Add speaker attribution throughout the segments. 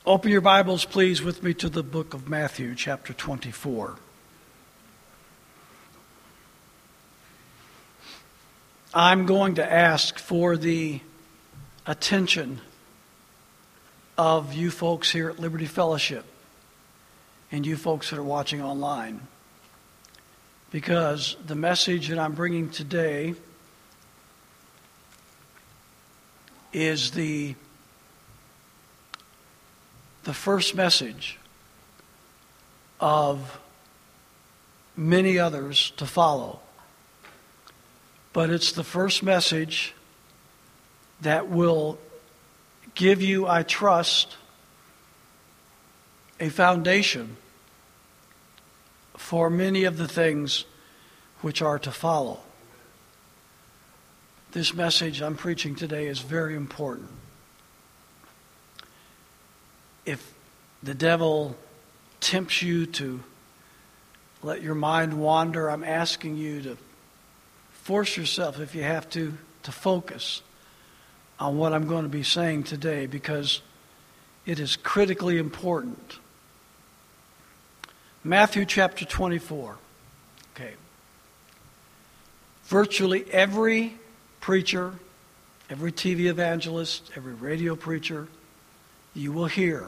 Speaker 1: Open your Bibles, please, with me to the book of Matthew, chapter 24. I'm going to ask for the attention of you folks here at Liberty Fellowship and you folks that are watching online, because the message that I'm bringing today is the first message of many others to follow. But it's the first message that will give you, I trust, a foundation for many of the things which are to follow. This message I'm preaching today is very important. If the devil tempts you to let your mind wander, I'm asking you to force yourself, if you have to focus on what I'm going to be saying today, because it is critically important. Matthew chapter 24. Okay. Virtually every preacher, every TV evangelist, every radio preacher you will hear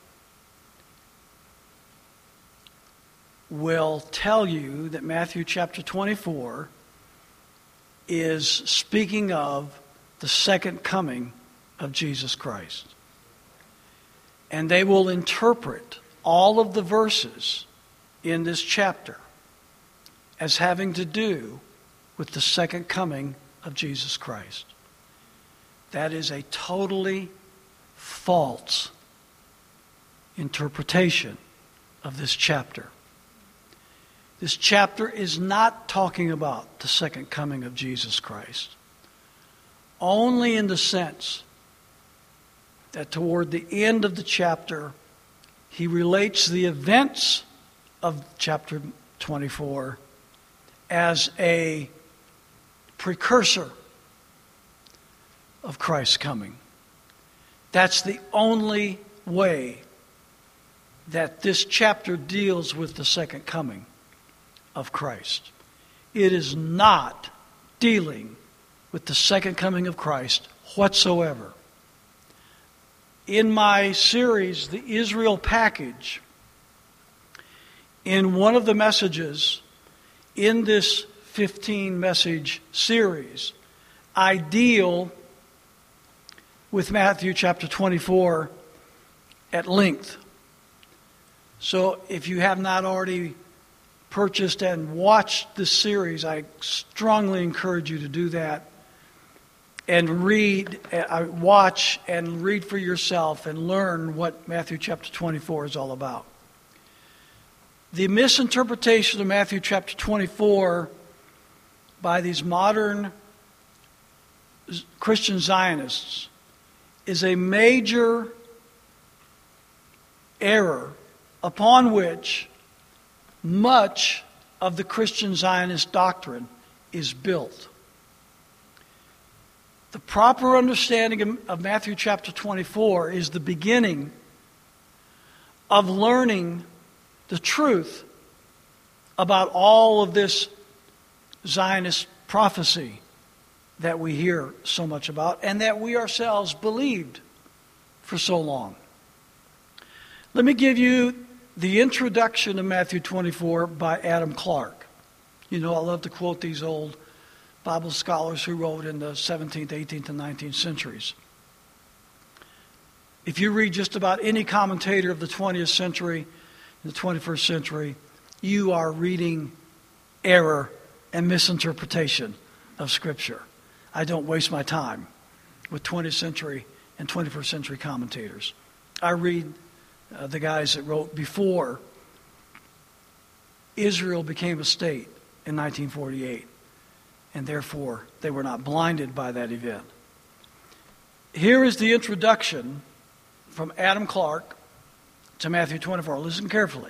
Speaker 1: will tell you that Matthew chapter 24 is speaking of the second coming of Jesus Christ. And they will interpret all of the verses in this chapter as having to do with the second coming of Jesus Christ. That is a totally false interpretation of this chapter. This chapter is not talking about the second coming of Jesus Christ, only in the sense that toward the end of the chapter, he relates the events of chapter 24 as a precursor of Christ's coming. That's the only way that this chapter deals with the second coming of Christ. It is not dealing with the second coming of Christ whatsoever. In my series, The Israel Package, in one of the messages in this 15-message series, I deal with Matthew chapter 24 at length. So if you have not already purchased and watched this series, I strongly encourage you to do that and watch and read for yourself and learn what Matthew chapter 24 is all about. The misinterpretation of Matthew chapter 24 by these modern Christian Zionists is a major error upon which much of the Christian Zionist doctrine is built. The proper understanding of Matthew chapter 24 is the beginning of learning the truth about all of this Zionist prophecy that we hear so much about and that we ourselves believed for so long. Let me give you the introduction of Matthew 24 by Adam Clarke. You know, I love to quote these old Bible scholars who wrote in the 17th, 18th, and 19th centuries. If you read just about any commentator of the 20th century and the 21st century, you are reading error and misinterpretation of Scripture. I don't waste my time with 20th century and 21st century commentators. I read the guys that wrote before Israel became a state in 1948, and therefore they were not blinded by that event. Here is the introduction from Adam Clarke to Matthew 24. Listen carefully.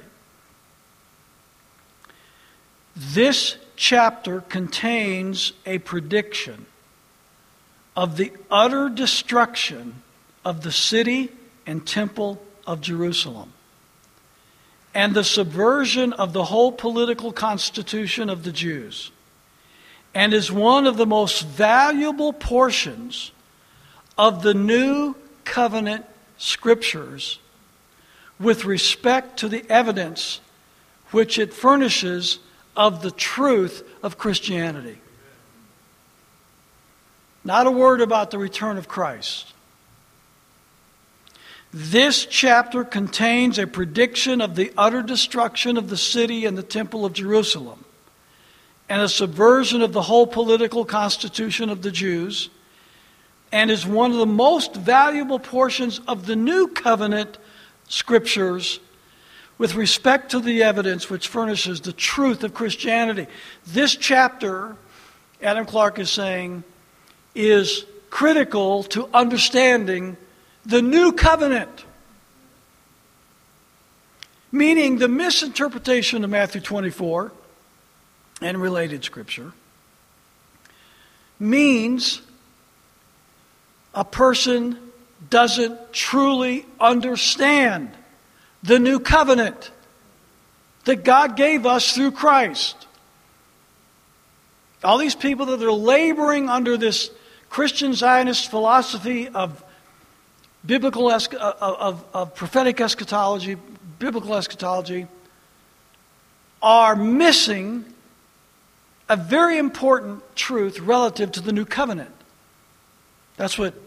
Speaker 1: This chapter contains a prediction of the utter destruction of the city and temple of Jerusalem and the subversion of the whole political constitution of the Jews, and is one of the most valuable portions of the New Covenant Scriptures with respect to the evidence which it furnishes of the truth of Christianity. Not a word about the return of Christ. This chapter contains a prediction of the utter destruction of the city and the temple of Jerusalem, and a subversion of the whole political constitution of the Jews, and is one of the most valuable portions of the New Covenant Scriptures with respect to the evidence which furnishes the truth of Christianity. This chapter, Adam Clarke is saying, is critical to understanding the New Covenant. Meaning the misinterpretation of Matthew 24 and related Scripture means a person doesn't truly understand the New Covenant that God gave us through Christ. All these people that are laboring under this Christian Zionist philosophy of biblical of prophetic eschatology, biblical eschatology, are missing a very important truth relative to the New Covenant. That's what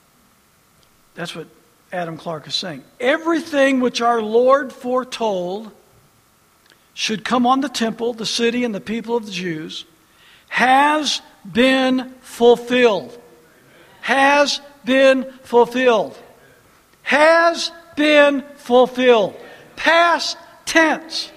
Speaker 1: Adam Clarke is saying. Everything which our Lord foretold should come on the temple, the city, and the people of the Jews has been fulfilled. Has been fulfilled. Has been fulfilled. Past tense.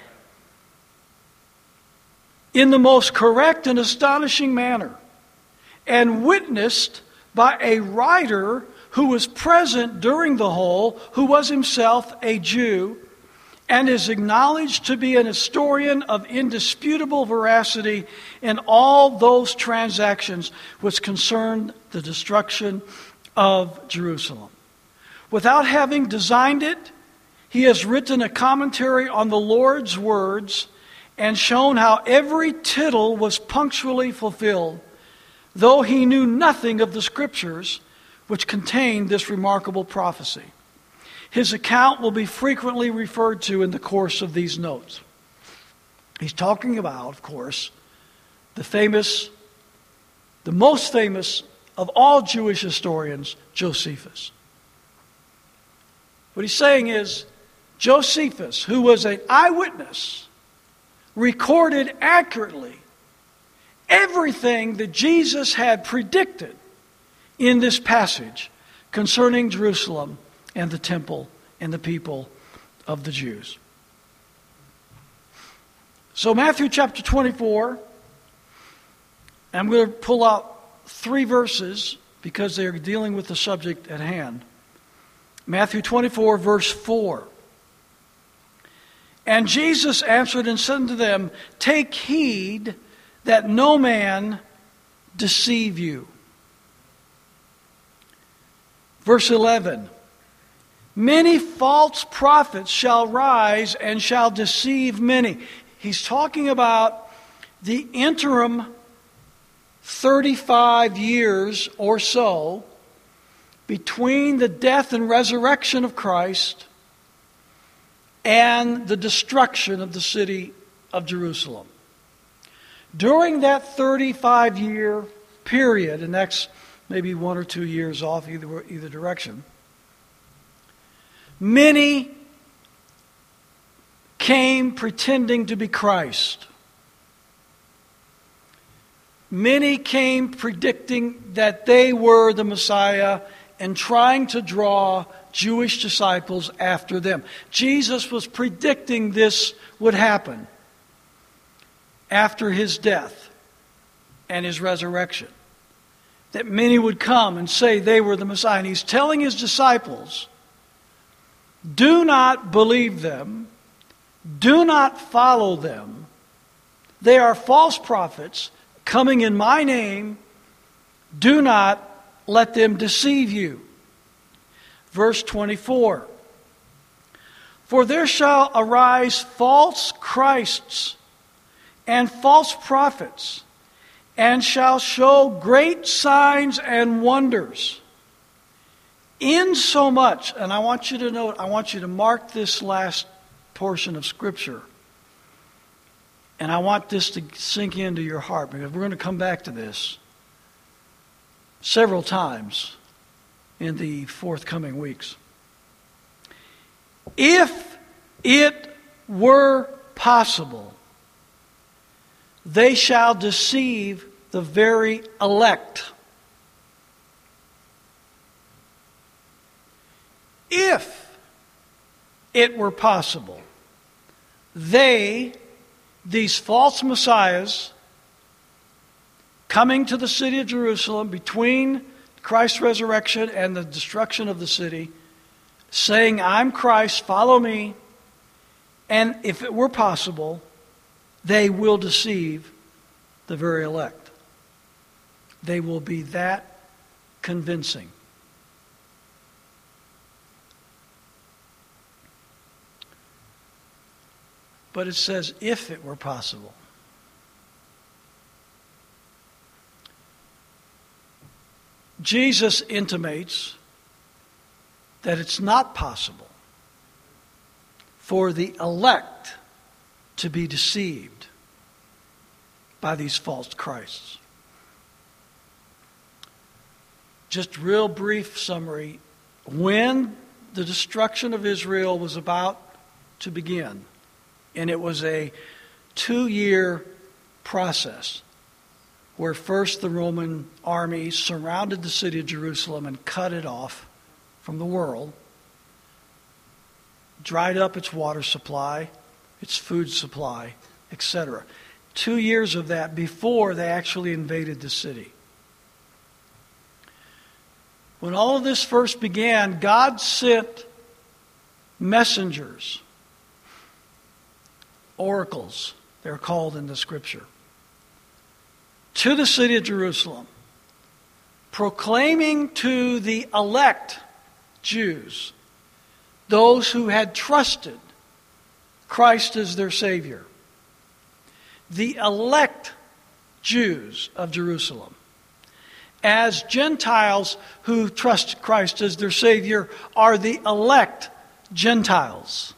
Speaker 1: In the most correct and astonishing manner. And witnessed by a writer who was present during the whole, who was himself a Jew, and is acknowledged to be an historian of indisputable veracity in all those transactions which concern the destruction of Jerusalem. Without having designed it, he has written a commentary on the Lord's words and shown how every tittle was punctually fulfilled, though he knew nothing of the Scriptures which contained this remarkable prophecy. His account will be frequently referred to in the course of these notes. He's talking about, of course, the most famous of all Jewish historians, Josephus. What he's saying is, Josephus, who was an eyewitness, recorded accurately everything that Jesus had predicted in this passage concerning Jerusalem and the temple and the people of the Jews. So Matthew chapter 24, I'm going to pull out 3 verses because they are dealing with the subject at hand. Matthew 24, verse 4. And Jesus answered and said unto them, Take heed that no man deceive you. Verse 11. Many false prophets shall rise and shall deceive many. He's talking about the interim 35 years or so between the death and resurrection of Christ and the destruction of the city of Jerusalem. During that 35-year period, and that's maybe 1 or 2 years off either direction, many came pretending to be Christ. Many came predicting that they were the Messiah and trying to draw Jewish disciples after them. Jesus was predicting this would happen after his death and his resurrection. That many would come and say they were the Messiah. And he's telling his disciples, do not believe them. Do not follow them. They are false prophets coming in my name. Do not let them deceive you. Verse 24. For there shall arise false Christs and false prophets, and shall show great signs and wonders. Insomuch, and I want you to note, I want you to mark this last portion of Scripture. And I want this to sink into your heart, because we're going to come back to this several times in the forthcoming weeks. If it were possible, they shall deceive the very elect. If it were possible, these false messiahs coming to the city of Jerusalem between Christ's resurrection and the destruction of the city, saying, I'm Christ, follow me. And if it were possible, they will deceive the very elect. They will be that convincing. But it says, if it were possible. Jesus intimates that it's not possible for the elect to be deceived by these false Christs. Just real brief summary. When the destruction of Israel was about to begin, and it was a 2-year process where first the Roman army surrounded the city of Jerusalem and cut it off from the world, dried up its water supply, its food supply, etc. 2 years of that before they actually invaded the city. When all of this first began, God sent messengers, oracles, they're called in the Scripture, to the city of Jerusalem, proclaiming to the elect Jews, those who had trusted Christ as their Savior, the elect Jews of Jerusalem, as Gentiles who trust Christ as their Savior are the elect Gentiles.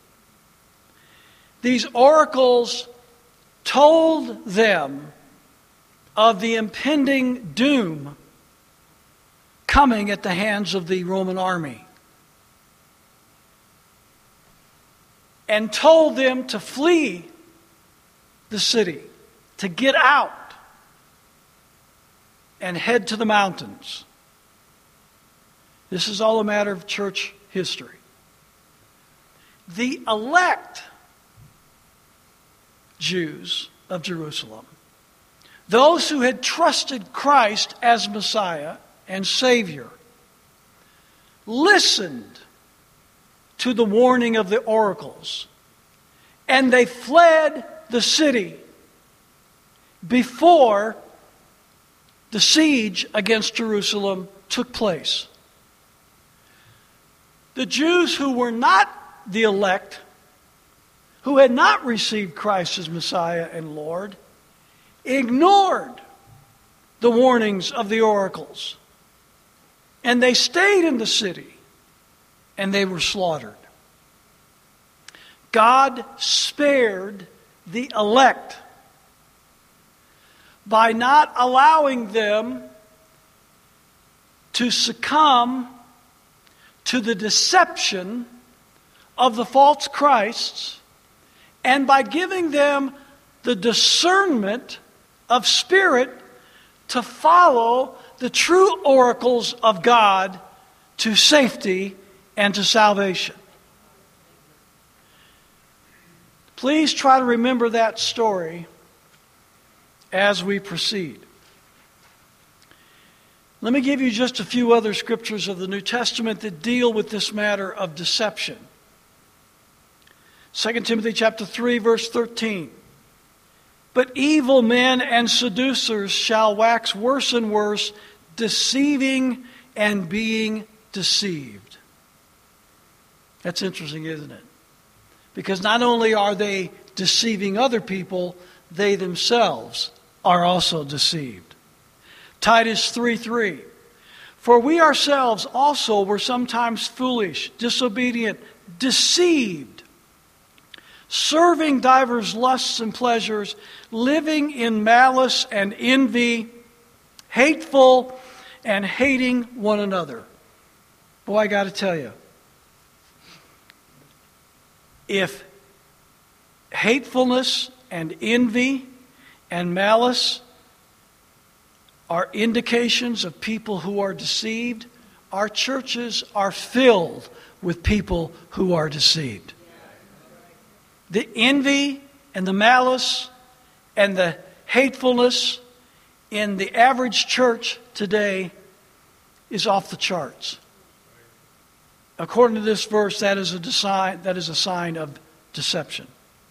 Speaker 1: These oracles told them of the impending doom coming at the hands of the Roman army, and told them to flee the city, to get out and head to the mountains. This is all a matter of church history. The elect Jews of Jerusalem, those who had trusted Christ as Messiah and Savior, listened to the warning of the oracles, and they fled the city before the siege against Jerusalem took place. The Jews who were not the elect, who had not received Christ as Messiah and Lord, ignored the warnings of the oracles. And they stayed in the city, and they were slaughtered. God spared the elect by not allowing them to succumb to the deception of the false Christs, and by giving them the discernment of spirit to follow the true oracles of God to safety and to salvation. Please try to remember that story as we proceed. Let me give you just a few other scriptures of the New Testament that deal with this matter of deception. 2 Timothy chapter 3, verse 13. But evil men and seducers shall wax worse and worse, deceiving and being deceived. That's interesting, isn't it? Because not only are they deceiving other people, they themselves are also deceived. Titus 3:3. For we ourselves also were sometimes foolish, disobedient, deceived, serving divers lusts and pleasures, living in malice and envy, hateful and hating one another. Boy, I got to tell you, if hatefulness and envy and malice are indications of people who are deceived, our churches are filled with people who are deceived. The envy and the malice and the hatefulness in the average church today is off the charts. According to this verse, that is a sign of deception.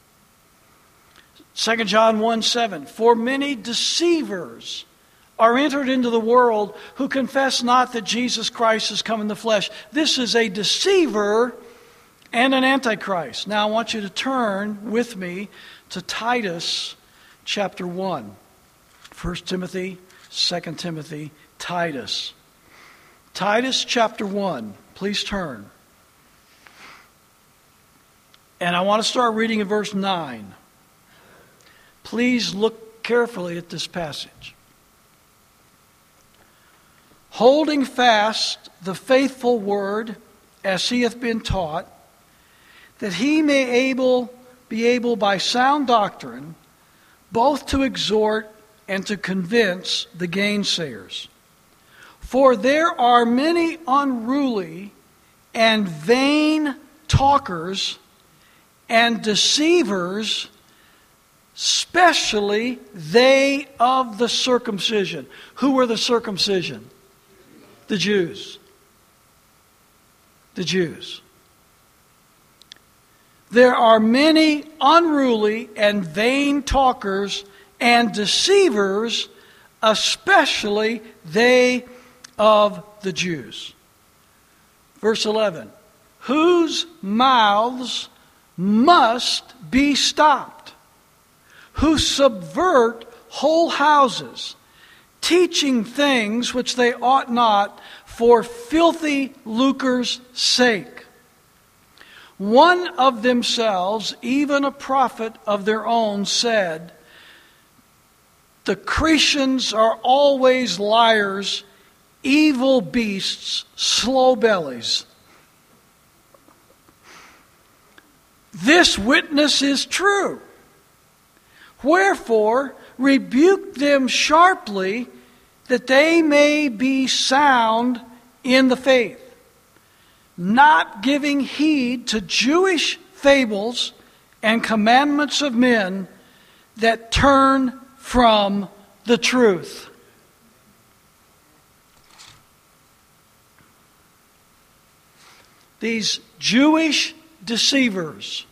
Speaker 1: 2 John 1:7. For many deceivers are entered into the world who confess not that Jesus Christ has come in the flesh. This is a deceiver and an antichrist. Now I want you to turn with me to Titus chapter 1. 1 Timothy, 2 Timothy, Titus. Titus chapter 1. Please turn. And I want to start reading in verse 9. Please look carefully at this passage. Holding fast the faithful word as he hath been taught, that he may be able by sound doctrine both to exhort and to convince the gainsayers. For there are many unruly and vain talkers and deceivers, especially they of the circumcision. Who were the circumcision? The Jews. The Jews. There are many unruly and vain talkers and deceivers, especially they of the Jews. Verse 11. Whose mouths must be stopped, who subvert whole houses, teaching things which they ought not, for filthy lucre's sake. One of themselves, even a prophet of their own, said, the Cretians are always liars, evil beasts, slow bellies. This witness is true. Wherefore, rebuke them sharply, that they may be sound in the faith, not giving heed to Jewish fables and commandments of men that turn from the truth. These Jewish deceivers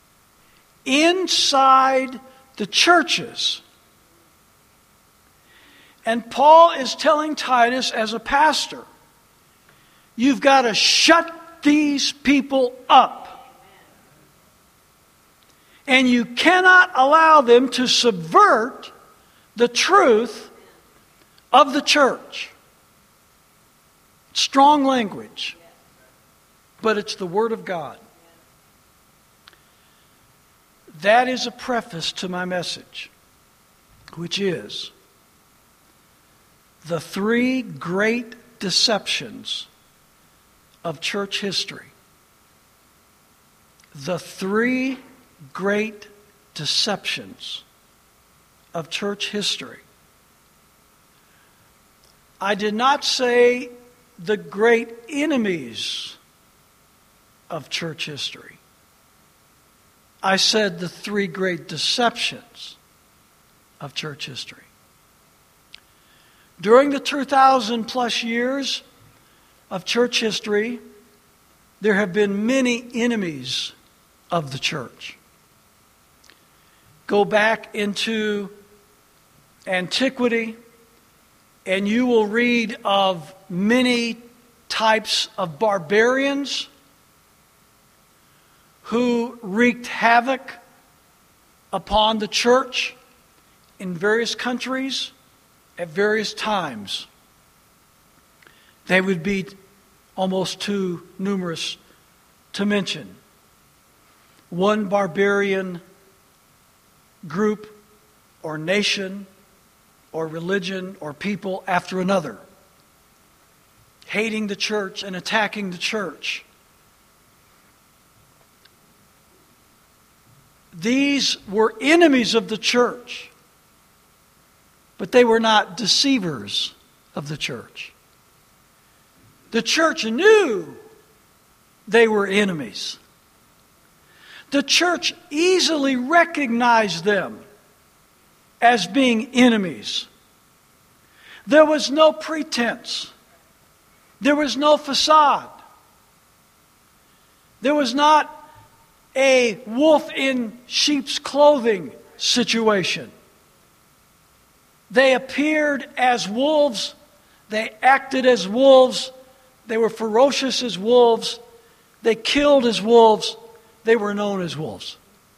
Speaker 1: inside the churches. And Paul is telling Titus as a pastor, you've got to shut these people up. And you cannot allow them to subvert the truth of the church. Strong language, but it's the Word of God. That is a preface to my message, which is the three great deceptions of church history. The three great deceptions of church history. I did not say the great enemies of church history. I said the three great deceptions of church history. During the 2,000 plus years of church history, there have been many enemies of the church. Go back into antiquity, and you will read of many types of barbarians who wreaked havoc upon the church in various countries at various times. They would be almost too numerous to mention. One barbarian group or nation or religion or people after another, hating the church and attacking the church. These were enemies of the church, but they were not deceivers of the church. The church knew they were enemies. The church easily recognized them as being enemies. There was no pretense. There was no facade. There was not a wolf in sheep's clothing situation. They appeared as wolves. They acted as wolves. They were ferocious as wolves. They killed as wolves. They were known as wolves.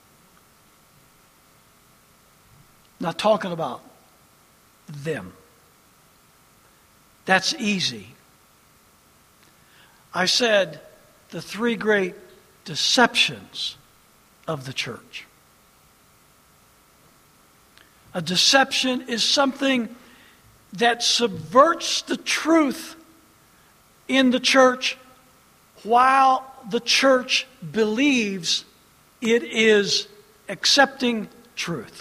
Speaker 1: Not talking about them. That's easy. I said the three great deceptions of the church. A deception is something that subverts the truth in the church while the church believes it is accepting truth.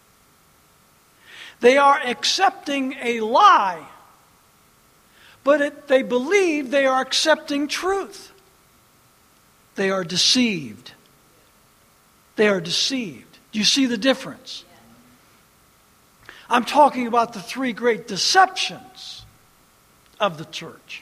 Speaker 1: They are accepting a lie, but they believe they are accepting truth. They are deceived. They are deceived. Do you see the difference? I'm talking about the three great deceptions of the church.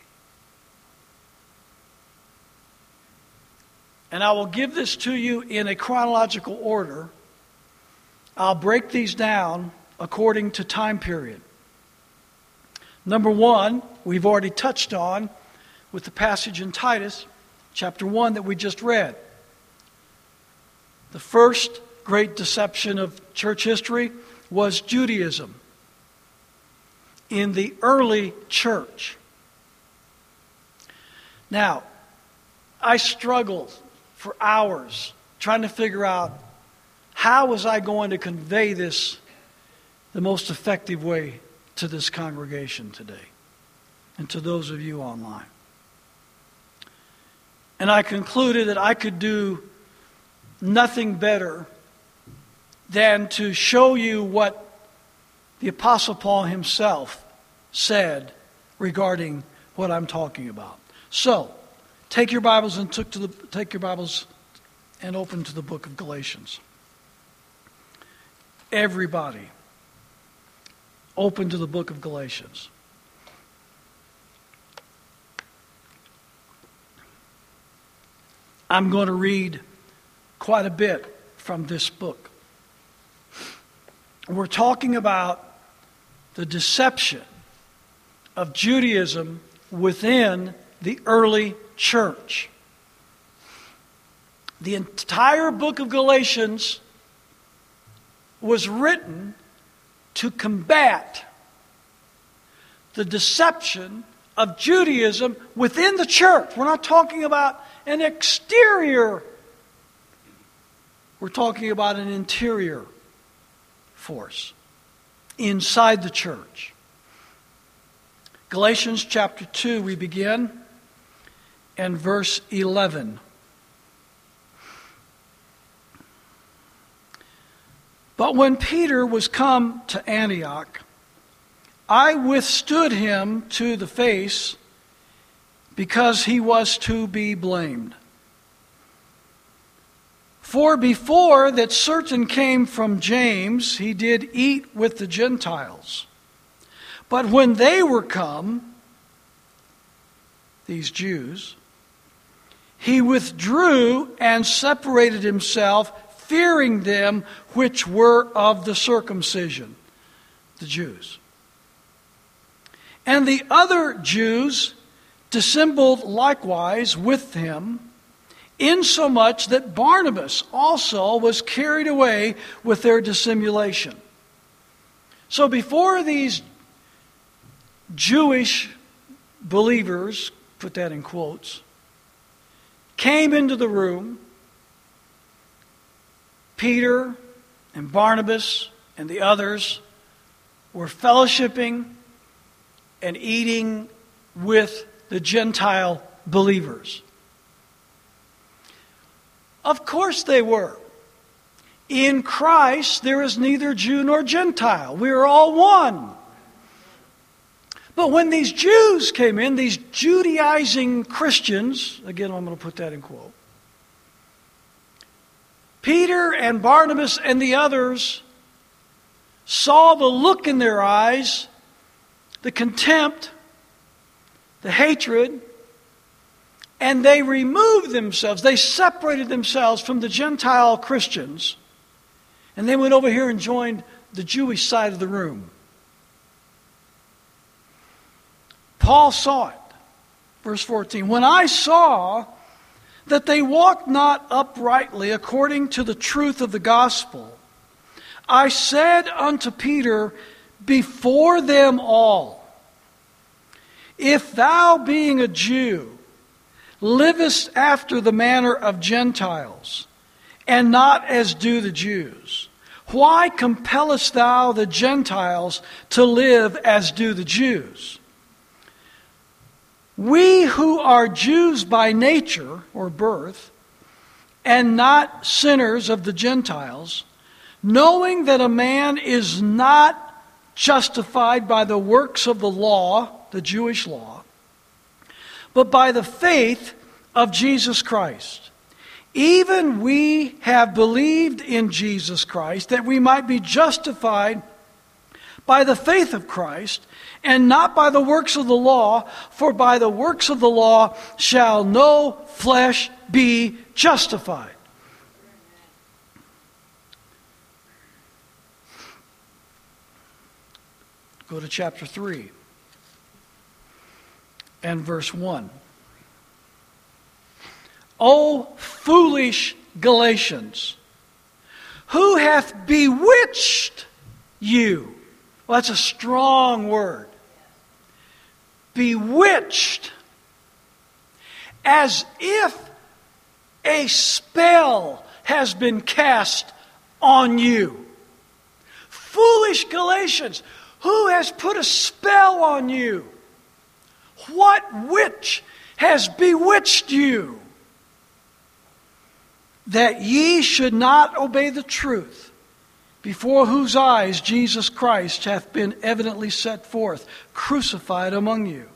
Speaker 1: And I will give this to you in a chronological order. I'll break these down according to time period. Number one, we've already touched on with the passage in Titus, chapter 1 that we just read. The first great deception of church history was Judaism in the early church. Now, I struggled for hours trying to figure out how was I going to convey this the most effective way to this congregation today and to those of you online. And I concluded that I could do nothing better than to show you what the Apostle Paul himself said regarding what I'm talking about. So, take your Bibles and open to the book of Galatians. Everybody, open to the book of Galatians. I'm going to read quite a bit from this book. We're talking about the deception of Judaism within the early church. The entire book of Galatians was written to combat the deception of Judaism within the church. We're not talking about an exterior. We're talking about an interior force inside the church. Galatians chapter 2, we begin, and verse 11. But when Peter was come to Antioch, I withstood him to the face, because he was to be blamed. For before that certain came from James, he did eat with the Gentiles. But when they were come, these Jews, he withdrew and separated himself, fearing them which were of the circumcision, the Jews. And the other Jews dissembled likewise with him, insomuch that Barnabas also was carried away with their dissimulation. So before these Jewish believers, put that in quotes, came into the room, Peter and Barnabas and the others were fellowshipping and eating with the Gentile believers. Of course they were. In Christ there is neither Jew nor Gentile. We are all one. But when these Jews came in, these Judaizing Christians, again I'm going to put that in quote, Peter and Barnabas and the others saw the look in their eyes, the contempt, the hatred, and they removed themselves, they separated themselves from the Gentile Christians, and they went over here and joined the Jewish side of the room. Paul saw it. Verse 14, when I saw that they walked not uprightly according to the truth of the gospel, I said unto Peter before them all, if thou, being a Jew, livest after the manner of Gentiles, and not as do the Jews, why compellest thou the Gentiles to live as do the Jews? We who are Jews by nature or birth, and not sinners of the Gentiles, knowing that a man is not justified by the works of the law, the Jewish law, but by the faith of Jesus Christ. Even we have believed in Jesus Christ, that we might be justified by the faith of Christ, and not by the works of the law, for by the works of the law shall no flesh be justified. Go to chapter 3 and verse 1. O foolish Galatians, who hath bewitched you? Well, that's a strong word. Bewitched. As if a spell has been cast on you. Foolish Galatians, who has put a spell on you? What witch has bewitched you? That ye should not obey the truth, before whose eyes Jesus Christ hath been evidently set forth, crucified among you.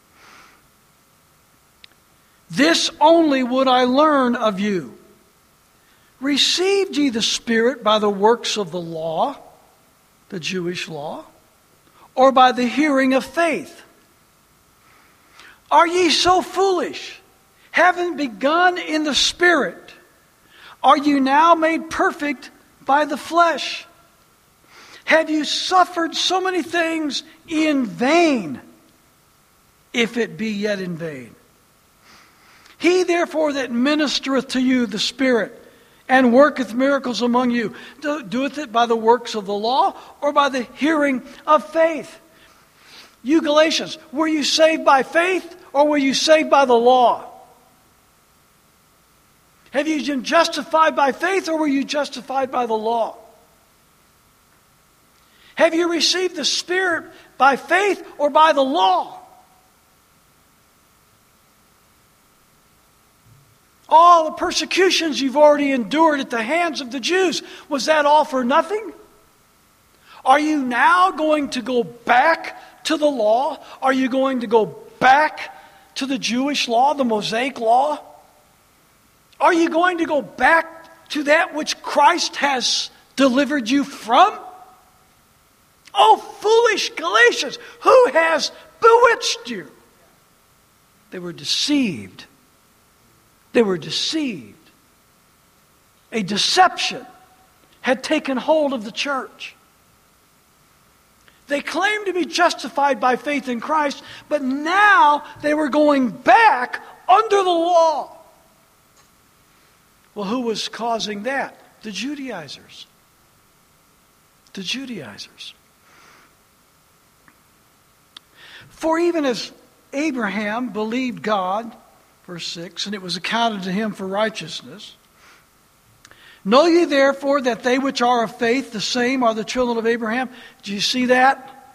Speaker 1: This only would I learn of you. Received ye the Spirit by the works of the law, the Jewish law, or by the hearing of faith? Are ye so foolish? Having begun in the Spirit, are you now made perfect by the flesh? Have you suffered so many things in vain, if it be yet in vain? He therefore that ministereth to you the Spirit, and worketh miracles among you, doeth it by the works of the law, or by the hearing of faith? You Galatians, were you saved by faith, or were you saved by the law? Have you been justified by faith, or were you justified by the law? Have you received the Spirit by faith or by the law? All the persecutions you've already endured at the hands of the Jews, was that all for nothing? Are you now going to go back to the law? Are you going to go back to the Jewish law, the Mosaic law? Are you going to go back to that which Christ has delivered you from? Oh, foolish Galatians, who has bewitched you? They were deceived. They were deceived. A deception had taken hold of the church. They claimed to be justified by faith in Christ, but now they were going back under the law. Well, who was causing that? The Judaizers. The Judaizers. For even as Abraham believed God, verse 6, and it was accounted to him for righteousness, know ye therefore that they which are of faith, the same are the children of Abraham. Do you see that?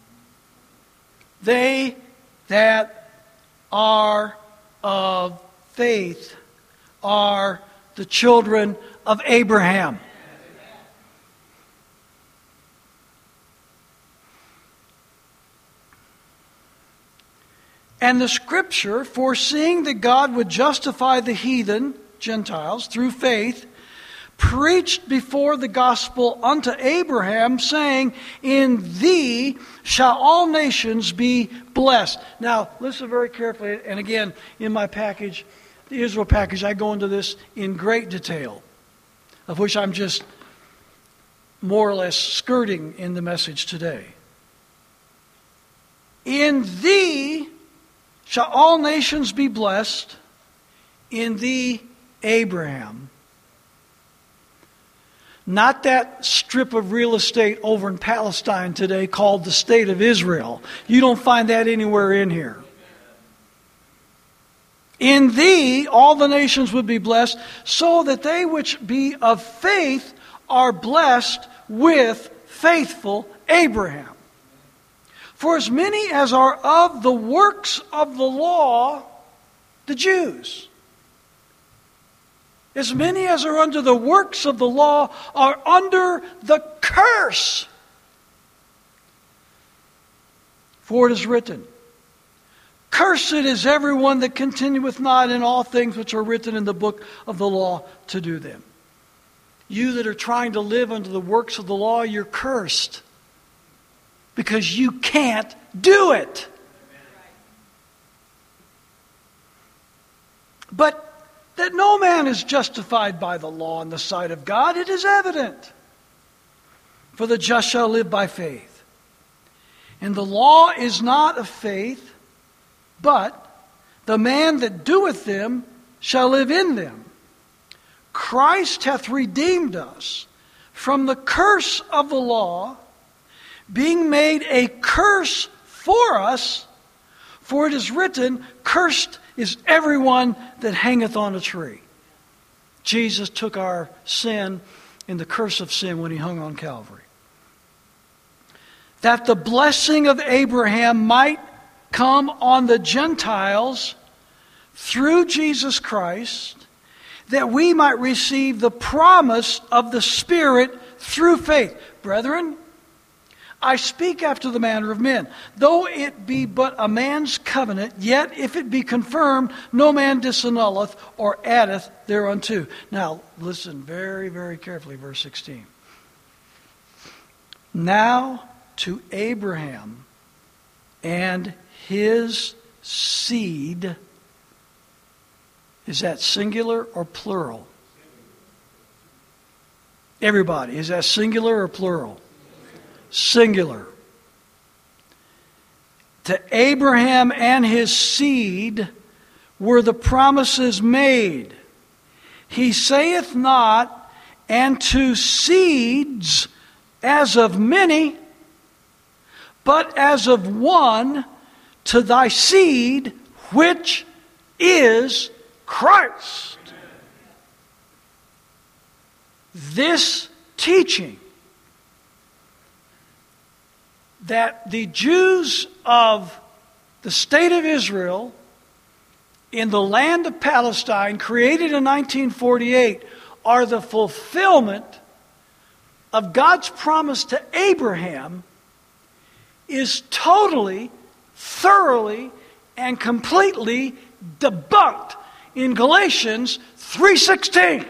Speaker 1: They that are of faith are the children of Abraham. And the Scripture, foreseeing that God would justify the heathen, Gentiles, through faith, preached before the gospel unto Abraham, saying, in thee shall all nations be blessed. Now, listen very carefully. And again, in my package, the Israel package, I go into this in great detail, of which I'm just more or less skirting in the message today. In thee shall all nations be blessed, in thee, Abraham. Not that strip of real estate over in Palestine today called the State of Israel. You don't find that anywhere in here. In thee all the nations would be blessed, so that they which be of faith are blessed with faithful Abraham. For as many as are of the works of the law, the Jews, as many as are under the works of the law are under the curse. For it is written, cursed is everyone that continueth not in all things which are written in the book of the law to do them. You that are trying to live under the works of the law, you're cursed. Because you can't do it. But that no man is justified by the law in the sight of God, it is evident. For the just shall live by faith. And the law is not of faith, but the man that doeth them shall live in them. Christ hath redeemed us from the curse of the law, being made a curse for us, for it is written, cursed is everyone that hangeth on a tree. Jesus took our sin and the curse of sin when he hung on Calvary. That the blessing of Abraham might come on the Gentiles through Jesus Christ, that we might receive the promise of the Spirit through faith. Brethren, I speak after the manner of men. Though it be but a man's covenant, yet if it be confirmed, no man disannulleth or addeth thereunto. Now, listen very, very carefully, verse 16. Now to Abraham and his seed, is that singular or plural? Everybody, is that singular or plural? Singular. To Abraham and his seed were the promises made. He saith not, and to seeds as of many, but as of one, to thy seed, which is Christ. This teaching that the Jews of the state of Israel in the land of Palestine, created in 1948, are the fulfillment of God's promise to Abraham, is totally, thoroughly, and completely debunked in Galatians 3:16.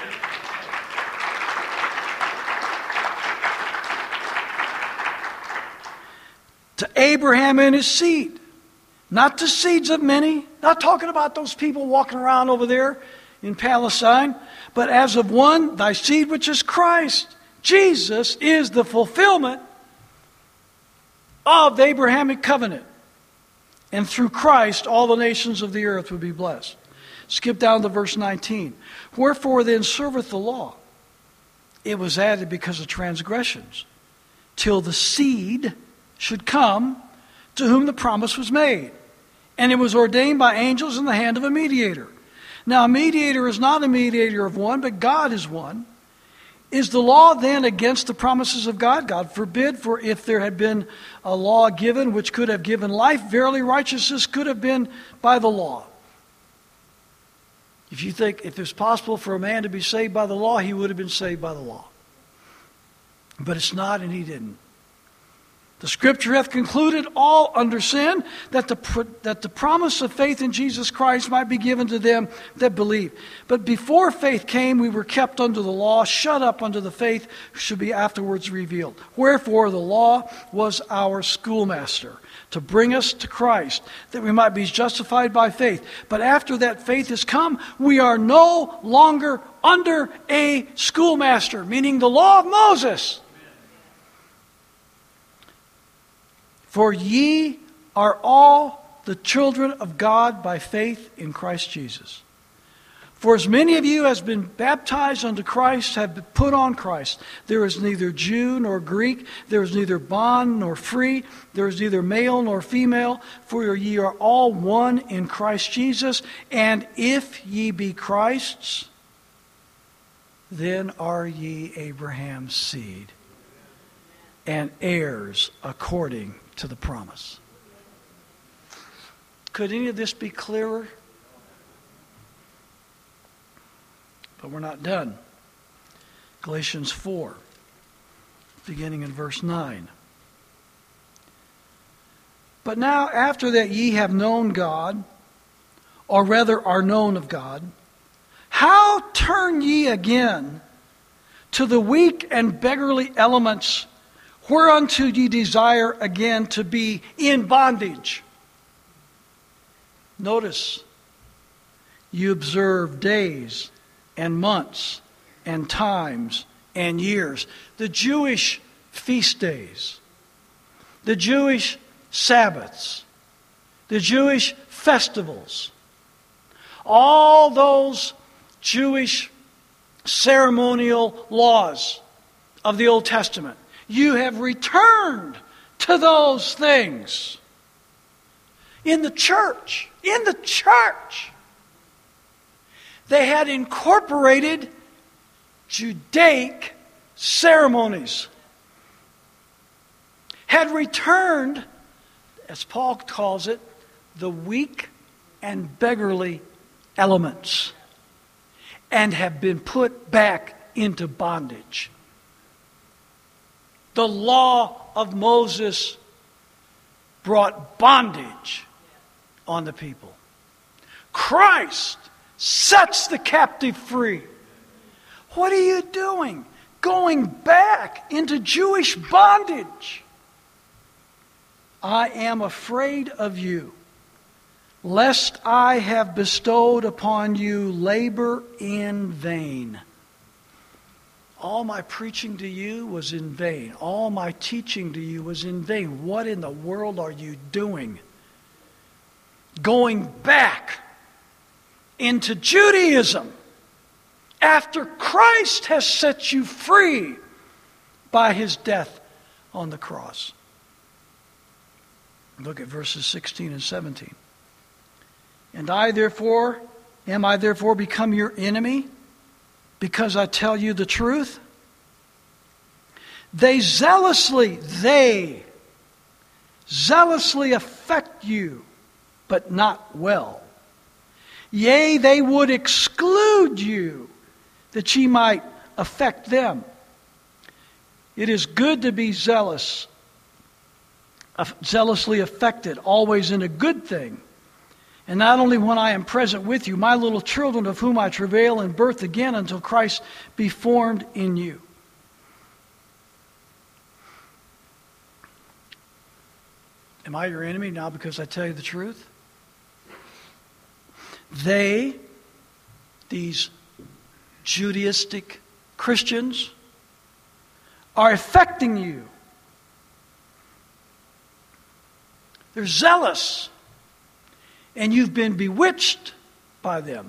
Speaker 1: To Abraham and his seed. Not to seeds of many. Not talking about those people walking around over there in Palestine. But as of one, thy seed which is Christ. Jesus is the fulfillment of the Abrahamic covenant. And through Christ, all the nations of the earth would be blessed. Skip down to verse 19. Wherefore then serveth the law? It was added because of transgressions, till the seed should come to whom the promise was made. And it was ordained by angels in the hand of a mediator. Now a mediator is not a mediator of one, but God is one. Is the law then against the promises of God? God forbid, for if there had been a law given which could have given life, verily righteousness could have been by the law. If you think if it's possible for a man to be saved by the law, he would have been saved by the law. But it's not, and he didn't. The Scripture hath concluded all under sin, that the promise of faith in Jesus Christ might be given to them that believe. But before faith came, we were kept under the law, shut up under the faith which should be afterwards revealed. Wherefore the law was our schoolmaster, to bring us to Christ, that we might be justified by faith. But after that faith has come, we are no longer under a schoolmaster, meaning the law of Moses. For ye are all the children of God by faith in Christ Jesus. For as many of you as been baptized unto Christ have put on Christ. There is neither Jew nor Greek, there is neither bond nor free, there is neither male nor female, for ye are all one in Christ Jesus. And if ye be Christ's, then are ye Abraham's seed, and heirs according to the promise. Could any of this be clearer? But we're not done. Galatians 4, beginning in verse 9. But now after that ye have known God, or rather are known of God, how turn ye again to the weak and beggarly elements, whereunto ye desire again to be in bondage? Notice, you observe days and months and times and years. The Jewish feast days, the Jewish Sabbaths, the Jewish festivals, all those Jewish ceremonial laws of the Old Testament. You have returned to those things. In the church, they had incorporated Judaic ceremonies. Had returned, as Paul calls it, the weak and beggarly elements, and have been put back into bondage. The law of Moses brought bondage on the people. Christ sets the captive free. What are you doing? Going back into Jewish bondage. I am afraid of you, lest I have bestowed upon you labor in vain. All my preaching to you was in vain. All my teaching to you was in vain. What in the world are you doing? Going back into Judaism after Christ has set you free by his death on the cross. Look at verses 16 and 17. And am I therefore become your enemy because I tell you the truth? They zealously affect you, but not well. Yea, they would exclude you, that ye might affect them. It is good to be zealously affected, always in a good thing. And not only when I am present with you, my little children, of whom I travail in birth again until Christ be formed in you. Am I your enemy now because I tell you the truth? These Judaistic Christians, are affecting you. They're zealous. And you've been bewitched by them.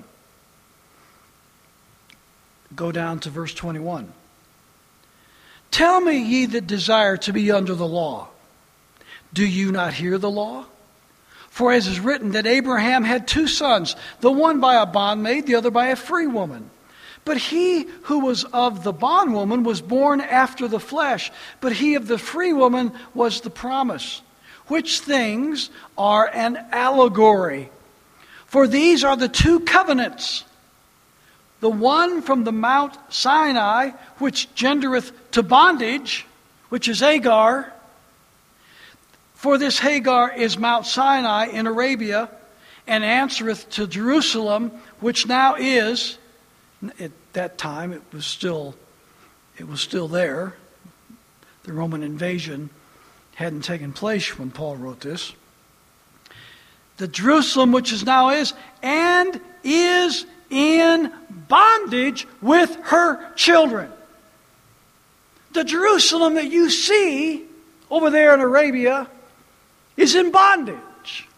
Speaker 1: Go down to verse 21. Tell me, ye that desire to be under the law, do you not hear the law? For as is written that Abraham had 2 sons, the one by a bondmaid, the other by a free woman. But he who was of the bondwoman was born after the flesh, but he of the free woman was the promise. Which things are an allegory? For these are the 2 covenants. The one from the Mount Sinai, which gendereth to bondage, which is Hagar. For this Hagar is Mount Sinai in Arabia, and answereth to Jerusalem, which now is, at that time it was still there. The Roman invasion hadn't taken place when Paul wrote this. The Jerusalem which is now is, and is in bondage with her children. The Jerusalem that you see over there in Arabia is in bondage.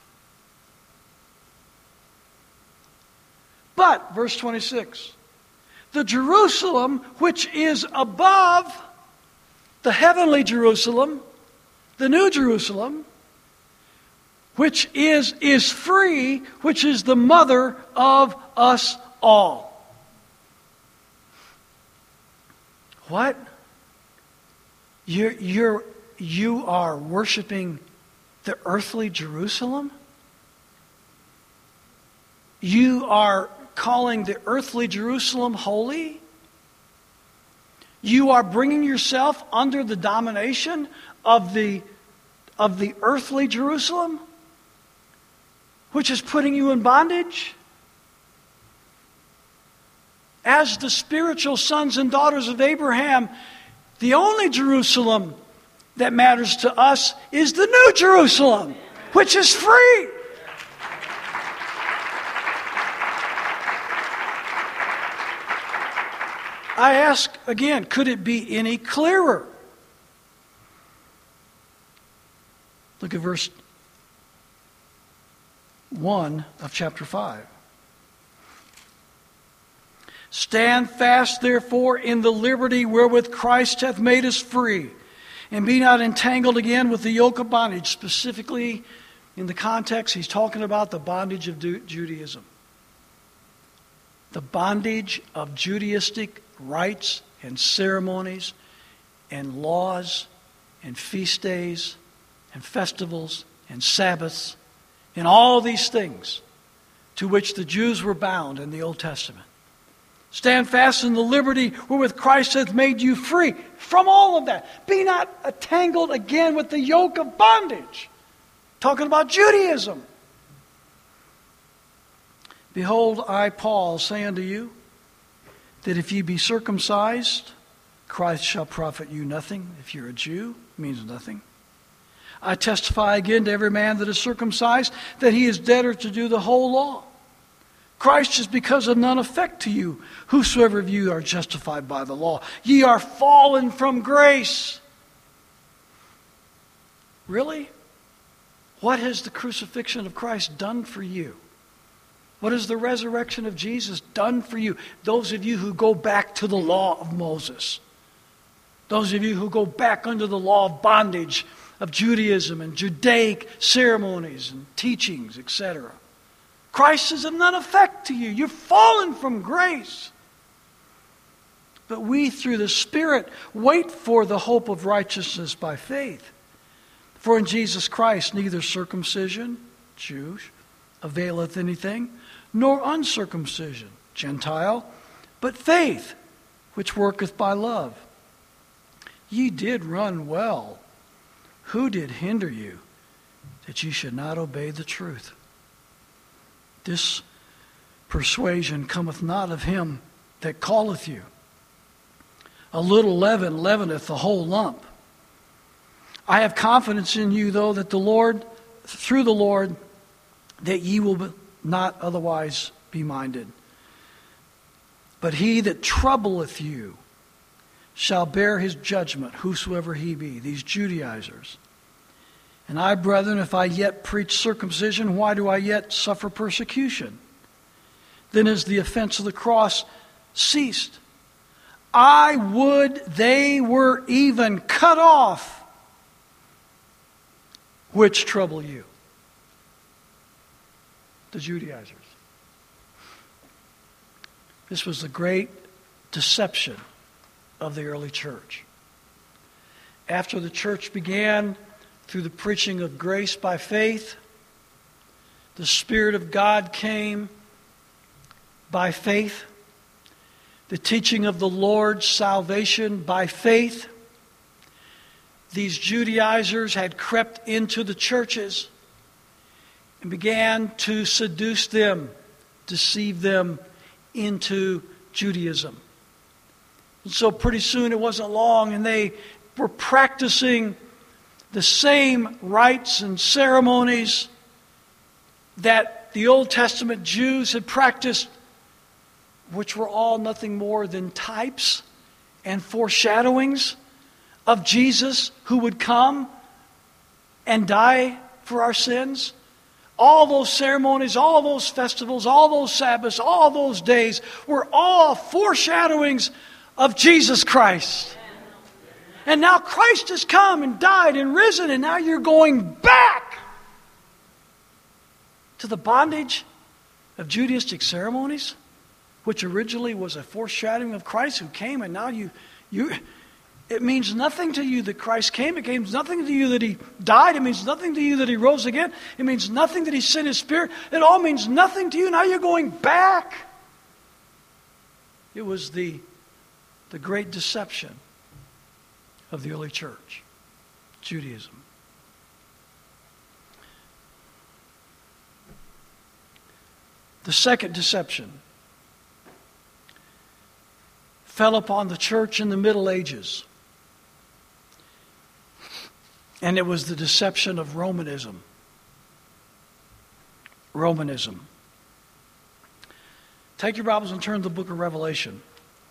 Speaker 1: But, verse 26, the Jerusalem which is above, the heavenly Jerusalem, the new Jerusalem, which is free, which is the mother of us all. What? You are worshiping the earthly Jerusalem? You are calling the earthly Jerusalem holy? You are bringing yourself under the domination of the earthly Jerusalem, which is putting you in bondage? As the spiritual sons and daughters of Abraham, the only Jerusalem that matters to us is the new Jerusalem, which is free. I ask again, could it be any clearer? Look at verse 1 of chapter 5. Stand fast, therefore, in the liberty wherewith Christ hath made us free, and be not entangled again with the yoke of bondage. Specifically, in the context, he's talking about the bondage of Judaism. The bondage of Judaistic rites and ceremonies and laws and feast days and festivals and Sabbaths and all these things to which the Jews were bound in the Old Testament. Stand fast in the liberty wherewith Christ hath made you free from all of that. Be not entangled again with the yoke of bondage. Talking about Judaism. Behold, I, Paul, say unto you, that if ye be circumcised, Christ shall profit you nothing. If you're a Jew, it means nothing. I testify again to every man that is circumcised, that he is debtor to do the whole law. Christ is because of none effect to you. Whosoever of you are justified by the law, ye are fallen from grace. Really? What has the crucifixion of Christ done for you? What has the resurrection of Jesus done for you? Those of you who go back to the law of Moses. Those of you who go back under the law of bondage of Judaism and Judaic ceremonies and teachings, etc. Christ is of none effect to you. You've fallen from grace. But we, through the Spirit, wait for the hope of righteousness by faith. For in Jesus Christ neither circumcision, Jews, availeth anything, nor uncircumcision, Gentile, but faith, which worketh by love. Ye did run well. Who did hinder you, that ye should not obey the truth? This persuasion cometh not of him that calleth you. A little leaven leaveneth the whole lump. I have confidence in you, though, that the Lord, through the Lord, that ye will not otherwise be minded. But he that troubleth you shall bear his judgment, whosoever he be, these Judaizers. And I, brethren, if I yet preach circumcision, why do I yet suffer persecution? then as the offense of the cross ceased. I would they were even cut off, which trouble you. The Judaizers. This was the great deception of the early church. After the church began through the preaching of grace by faith, the Spirit of God came by faith, the teaching of the Lord's salvation by faith. These Judaizers had crept into the churches and began to seduce them, deceive them into Judaism. And so pretty soon, it wasn't long, and they were practicing the same rites and ceremonies that the Old Testament Jews had practiced, which were all nothing more than types and foreshadowings of Jesus who would come and die for our sins. All those ceremonies, all those festivals, all those Sabbaths, all those days were all foreshadowings of Jesus Christ. And now Christ has come and died and risen, and now you're going back to the bondage of Judaistic ceremonies, which originally was a foreshadowing of Christ who came, and now you it means nothing to you that Christ came. It means nothing to you that He died. It means nothing to you that He rose again. It means nothing that He sent His Spirit. It all means nothing to you. Now you're going back. It was the great deception of the early church, Judaism. The second deception fell upon the church in the Middle Ages. And it was the deception of Romanism. Romanism. Take your Bibles and turn to the book of Revelation.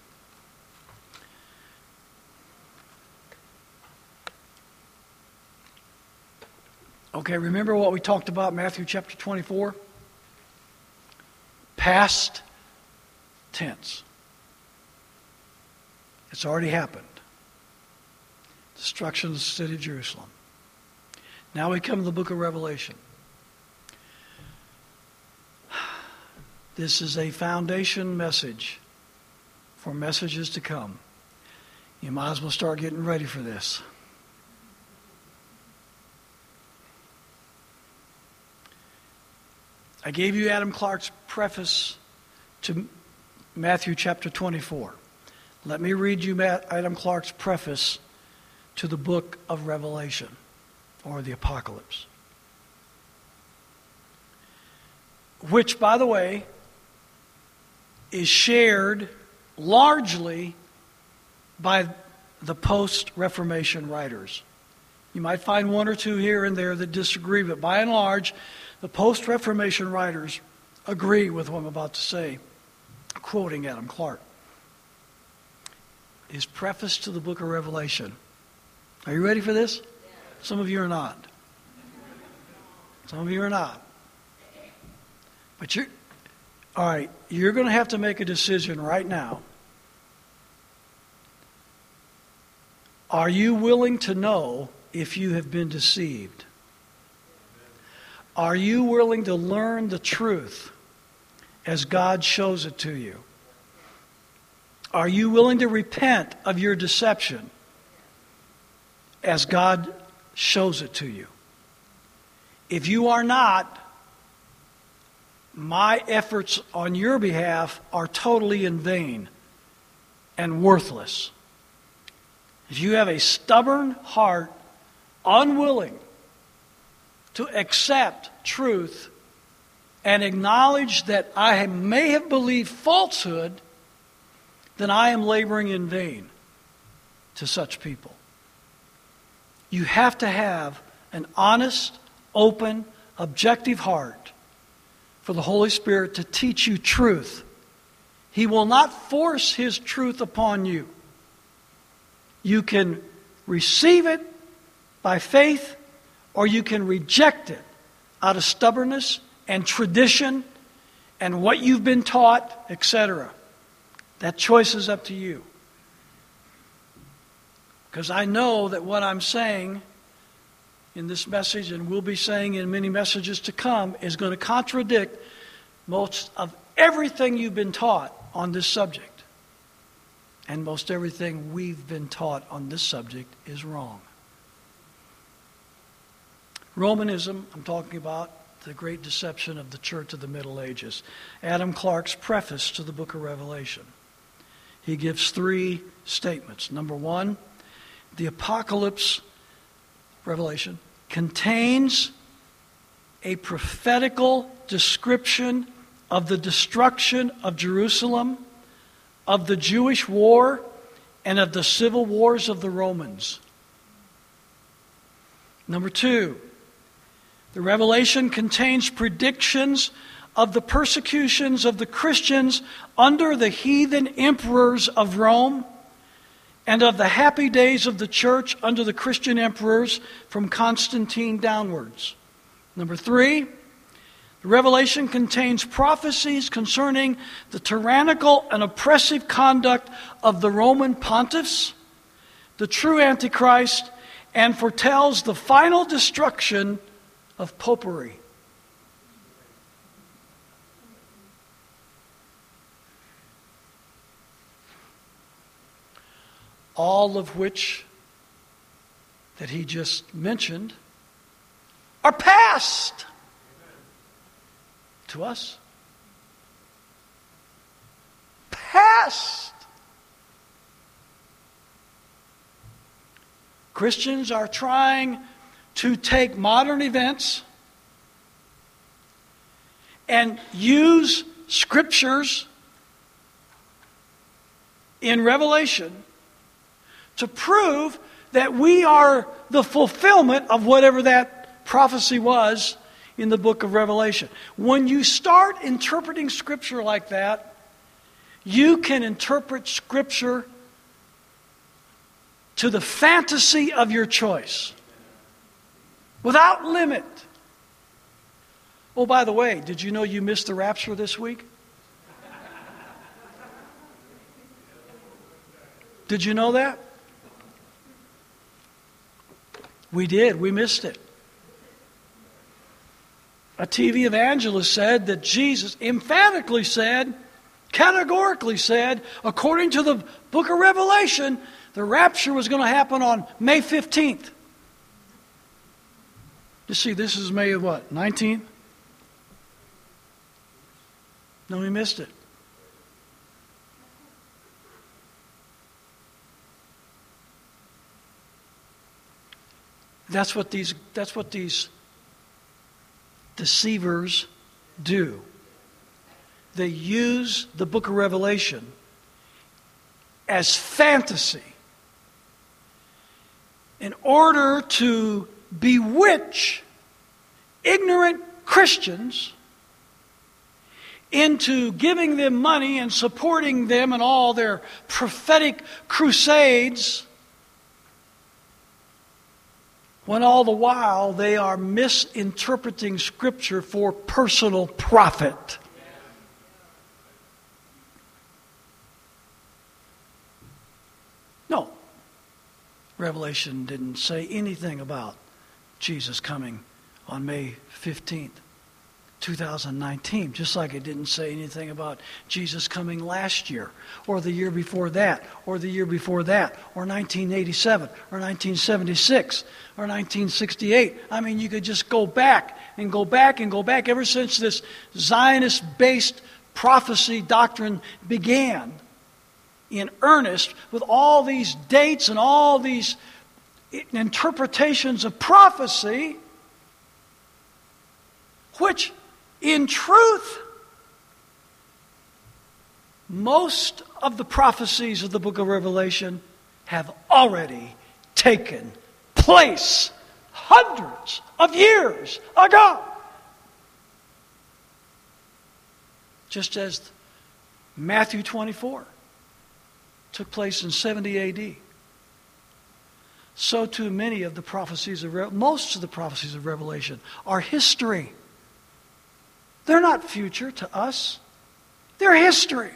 Speaker 1: Okay, remember what we talked about in Matthew chapter 24? Past tense. It's already happened. Destruction of the city of Jerusalem. Now we come to the book of Revelation. This is a foundation message for messages to come. You might as well start getting ready for this. I gave you Adam Clarke's preface to Matthew chapter 24. Let me read you Adam Clarke's preface to the book of Revelation, or the Apocalypse. Which, by the way, is shared largely by the post-Reformation writers. You might find one or two here and there that disagree, but by and large, the post-Reformation writers agree with what I'm about to say, quoting Adam Clarke. His preface to the book of Revelation. Are you ready for this? Some of you are not. Some of you are not. But you're going to have to make a decision right now. Are you willing to know if you have been deceived? Are you willing to learn the truth as God shows it to you? Are you willing to repent of your deception as God shows it to you? If you are not, my efforts on your behalf are totally in vain and worthless. If you have a stubborn heart, unwilling to accept truth and acknowledge that I may have believed falsehood, then I am laboring in vain to such people. You have to have an honest, open, objective heart for the Holy Spirit to teach you truth. He will not force His truth upon you. You can receive it by faith, or you can reject it out of stubbornness and tradition and what you've been taught, etc. That choice is up to you. Because I know that what I'm saying in this message, and will be saying in many messages to come, is going to contradict most of everything you've been taught on this subject. And most everything we've been taught on this subject is wrong. Romanism, I'm talking about the great deception of the church of the Middle Ages. Adam Clarke's preface to the book of Revelation. He gives 3 statements. Number 1, the Apocalypse, Revelation, contains a prophetical description of the destruction of Jerusalem, of the Jewish war, and of the civil wars of the Romans. Number 2, the Revelation contains predictions of the persecutions of the Christians under the heathen emperors of Rome and of the happy days of the church under the Christian emperors from Constantine downwards. Number 3, the Revelation contains prophecies concerning the tyrannical and oppressive conduct of the Roman pontiffs, the true Antichrist, and foretells the final destruction of popery. All of which that he just mentioned are past to us. Past. Christians are trying to take modern events and use scriptures in Revelation to prove that we are the fulfillment of whatever that prophecy was in the book of Revelation. When you start interpreting Scripture like that, you can interpret Scripture to the fantasy of your choice, without limit. Oh, by the way, did you know you missed the rapture this week? Did you know that? We did. We missed it. A TV evangelist said that Jesus emphatically said, categorically said, according to the book of Revelation, the rapture was going to happen on May 15th. You see, this is May of what? 19th? No, we missed it. That's what these deceivers do. They use the book of Revelation as fantasy in order to bewitch ignorant Christians into giving them money and supporting them in all their prophetic crusades, when all the while they are misinterpreting Scripture for personal profit. No. Revelation didn't say anything about Jesus coming on May 15th, 2019, just like it didn't say anything about Jesus coming last year, or the year before that, or the year before that, or 1987, or 1976, or 1968. I mean, you could just go back and go back and go back ever since this Zionist-based prophecy doctrine began in earnest, with all these dates and all these interpretations of prophecy, which in truth, most of the prophecies of the book of Revelation have already taken place hundreds of years ago. Just as Matthew 24 took place in 70 A.D. So too many of the prophecies of most of the prophecies of Revelation are history. They're not future to us. They're history.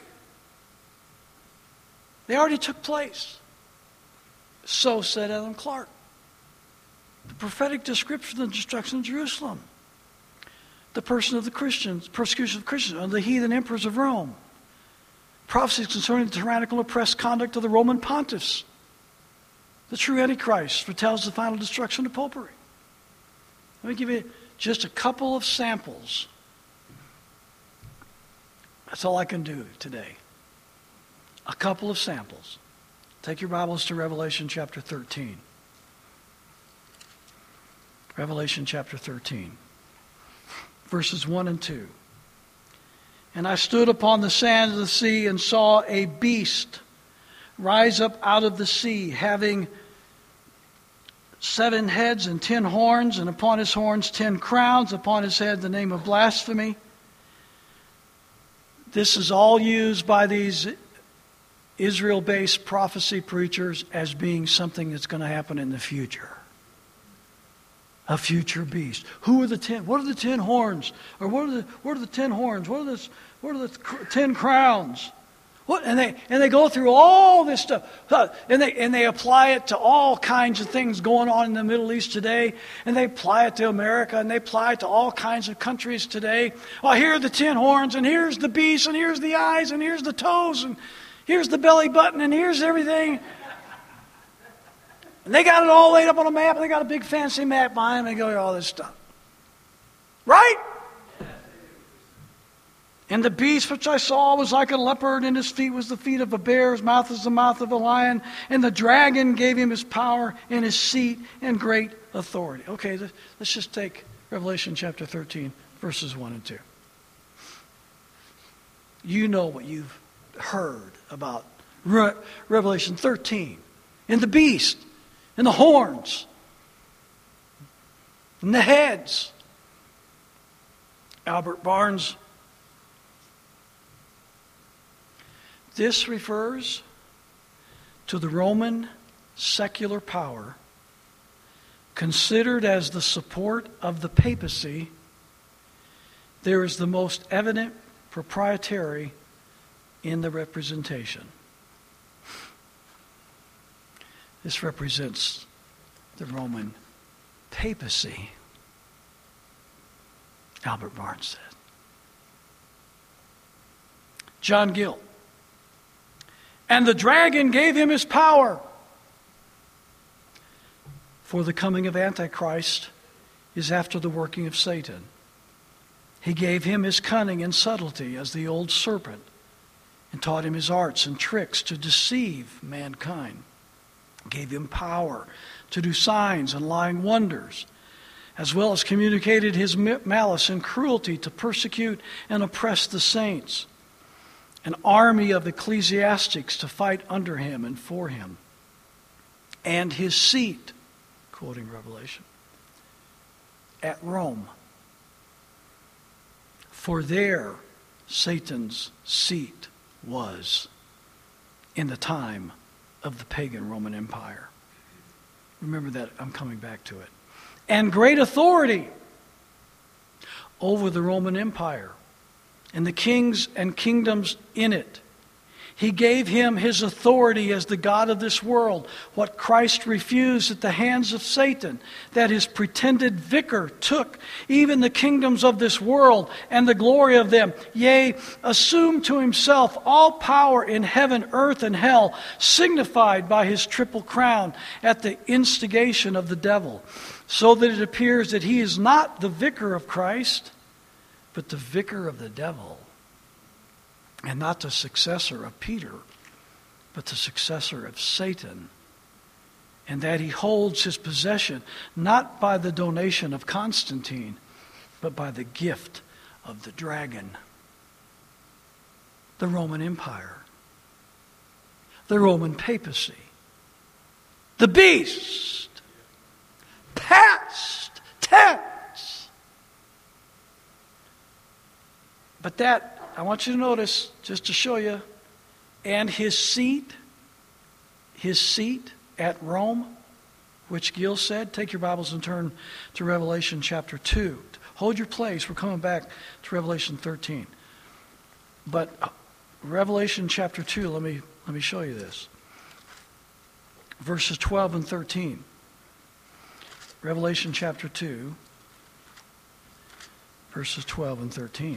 Speaker 1: They already took place. So said Ellen Clark. The prophetic description of the destruction of Jerusalem. The person of the Christians, persecution of Christians, and the heathen emperors of Rome. Prophecies concerning the tyrannical oppressed conduct of the Roman pontiffs. The true Antichrist foretells the final destruction of popery. Let me give you just a couple of samples. That's all I can do today. A couple of samples. Take your Bibles to Revelation chapter 13. Revelation chapter 13. Verses 1 and 2. And I stood upon the sand of the sea and saw a beast rise up out of the sea, having 7 heads and 10 horns, and upon his horns 10 crowns, upon his head the name of blasphemy. This is all used by these Israel-based prophecy preachers as being something that's going to happen in the future. A future beast. Who are the 10? What are the 10 horns? Or what are the 10 horns? What are the 10 crowns? What? And they go through all this stuff, and they apply it to all kinds of things going on in the Middle East today, and they apply it to America, and they apply it to all kinds of countries today. Well, here are the 10 horns, and here's the beast, and here's the eyes, and here's the toes, and here's the belly button, and here's everything. And they got it all laid up on a map, and they got a big fancy map behind them, and they go all this stuff. Right? And the beast which I saw was like a leopard, and his feet was the feet of a bear, his mouth is the mouth of a lion, and the dragon gave him his power and his seat and great authority. Okay, let's just take Revelation chapter 13, verses 1 and 2. You know what you've heard about Revelation 13, and the beast, and the horns, and the heads. Albert Barnes. This refers to the Roman secular power considered as the support of the papacy. There is the most evident proprietary in the representation. This represents the Roman papacy, Albert Barnes said. John Gill. And the dragon gave him his power. For the coming of Antichrist is after the working of Satan. He gave him his cunning and subtlety as the old serpent, and taught him his arts and tricks to deceive mankind. Gave him power to do signs and lying wonders, as well as communicated his malice and cruelty to persecute and oppress the saints. An army of ecclesiastics to fight under him and for him. And his seat, quoting Revelation, at Rome. For there Satan's seat was in the time of the pagan Roman Empire. Remember that, I'm coming back to it. And great authority over the Roman Empire and the kings and kingdoms in it. He gave him his authority as the God of this world, what Christ refused at the hands of Satan, that his pretended vicar took even the kingdoms of this world and the glory of them, yea, assumed to himself all power in heaven, earth, and hell, signified by his triple crown at the instigation of the devil, so that it appears that he is not the vicar of Christ, but the vicar of the devil, and not the successor of Peter, but the successor of Satan, and that he holds his possession not by the donation of Constantine, but by the gift of the dragon, the Roman Empire, the Roman papacy, the beast, past tense. But that, I want you to notice, just to show you, and his seat at Rome, which Gill said, take your Bibles and turn to Revelation chapter 2. Hold your place. We're coming back to Revelation 13. But Revelation chapter 2, let me show you this. Verses 12 and 13. Revelation chapter 2, verses 12 and 13.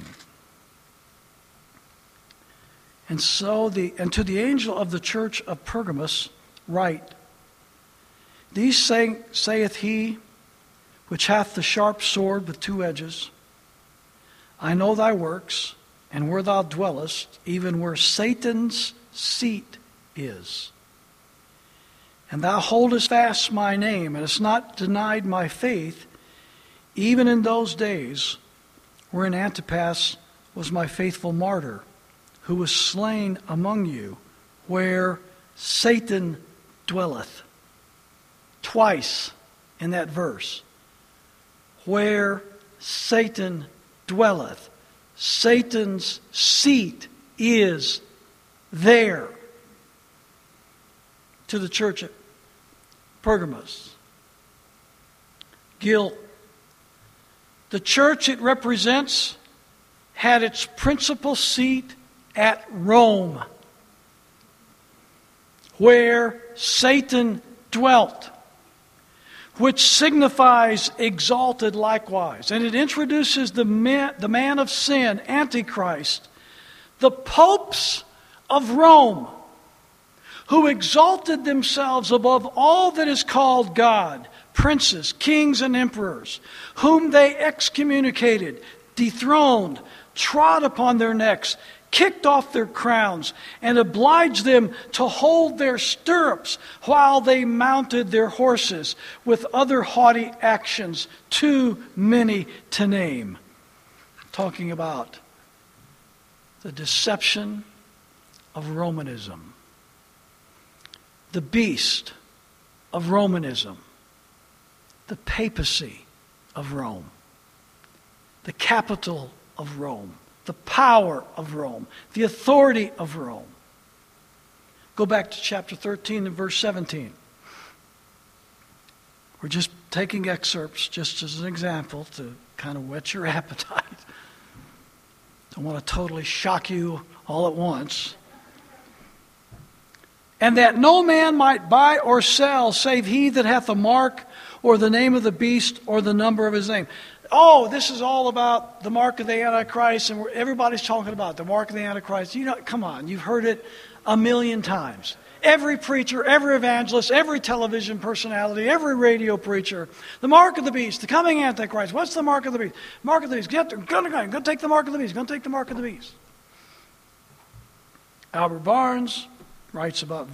Speaker 1: And to the angel of the church of Pergamos write, These saith he which hath the sharp sword with two edges, I know thy works, and where thou dwellest, even where Satan's seat is. And thou holdest fast my name, and hast not denied my faith, even in those days wherein Antipas was my faithful martyr, who was slain among you, where Satan dwelleth. Twice in that verse. Where Satan dwelleth. Satan's seat is there. To the church at Pergamos. Gil, the church it represents had its principal seat at Rome, where Satan dwelt, which signifies exalted likewise. And it introduces the man of sin, Antichrist, the popes of Rome, who exalted themselves above all that is called God, princes, kings, and emperors, whom they excommunicated, dethroned, trod upon their necks, kicked off their crowns, and obliged them to hold their stirrups while they mounted their horses, with other haughty actions, too many to name. Talking about the deception of Romanism. The beast of Romanism. The papacy of Rome. The capital of Rome. The power of Rome. The authority of Rome. Go back to chapter 13 and verse 17. We're just taking excerpts just as an example to kind of whet your appetite. Don't want to totally shock you all at once. And that no man might buy or sell, save he that hath a mark, or the name of the beast, or the number of his name. Oh, this is all about the mark of the Antichrist, and everybody's talking about the mark of the Antichrist. You know, come on, you've heard it a million times. Every preacher, every evangelist, every television personality, every radio preacher. The mark of the beast, the coming Antichrist. What's the mark of the beast? Mark of the beast. Go take the mark of the beast. Go take the mark of the beast. Albert Barnes writes about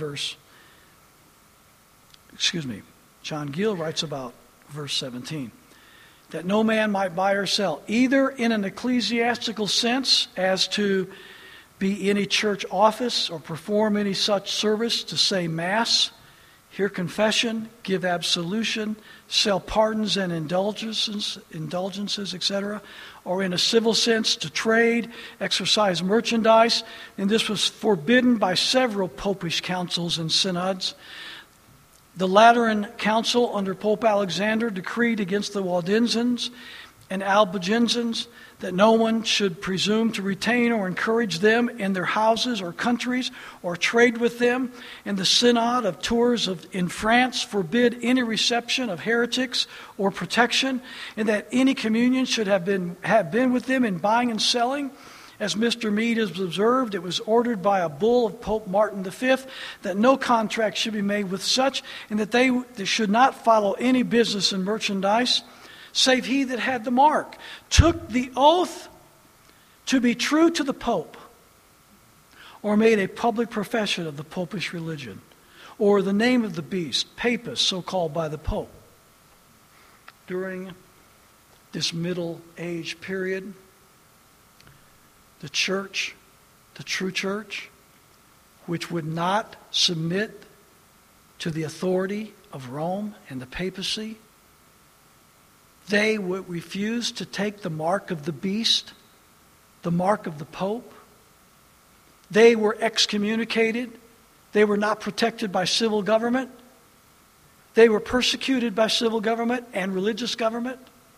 Speaker 1: John Gill writes about verse 17. That no man might buy or sell, either in an ecclesiastical sense as to be any church office or perform any such service, to say Mass, hear confession, give absolution, sell pardons and indulgences, etc., or in a civil sense to trade, exercise merchandise, and this was forbidden by several popish councils and synods. The Lateran Council under Pope Alexander decreed against the Waldensians and Albigensians that no one should presume to retain or encourage them in their houses or countries or trade with them. And the Synod of Tours in France forbid any reception of heretics or protection, and that any communion should have been with them in buying and selling. As Mr. Meade has observed, it was ordered by a bull of Pope Martin V that no contract should be made with such, and that they should not follow any business in merchandise, save he that had the mark, took the oath to be true to the Pope, or made a public profession of the Popish religion, or the name of the beast, Papist, so called by the Pope. During this Middle Age period, the church, the true church, which would not submit to the authority of Rome and the papacy, they would refuse to take the mark of the beast, the mark of the Pope. They were excommunicated. They were not protected by civil government. They were persecuted by civil government and religious government.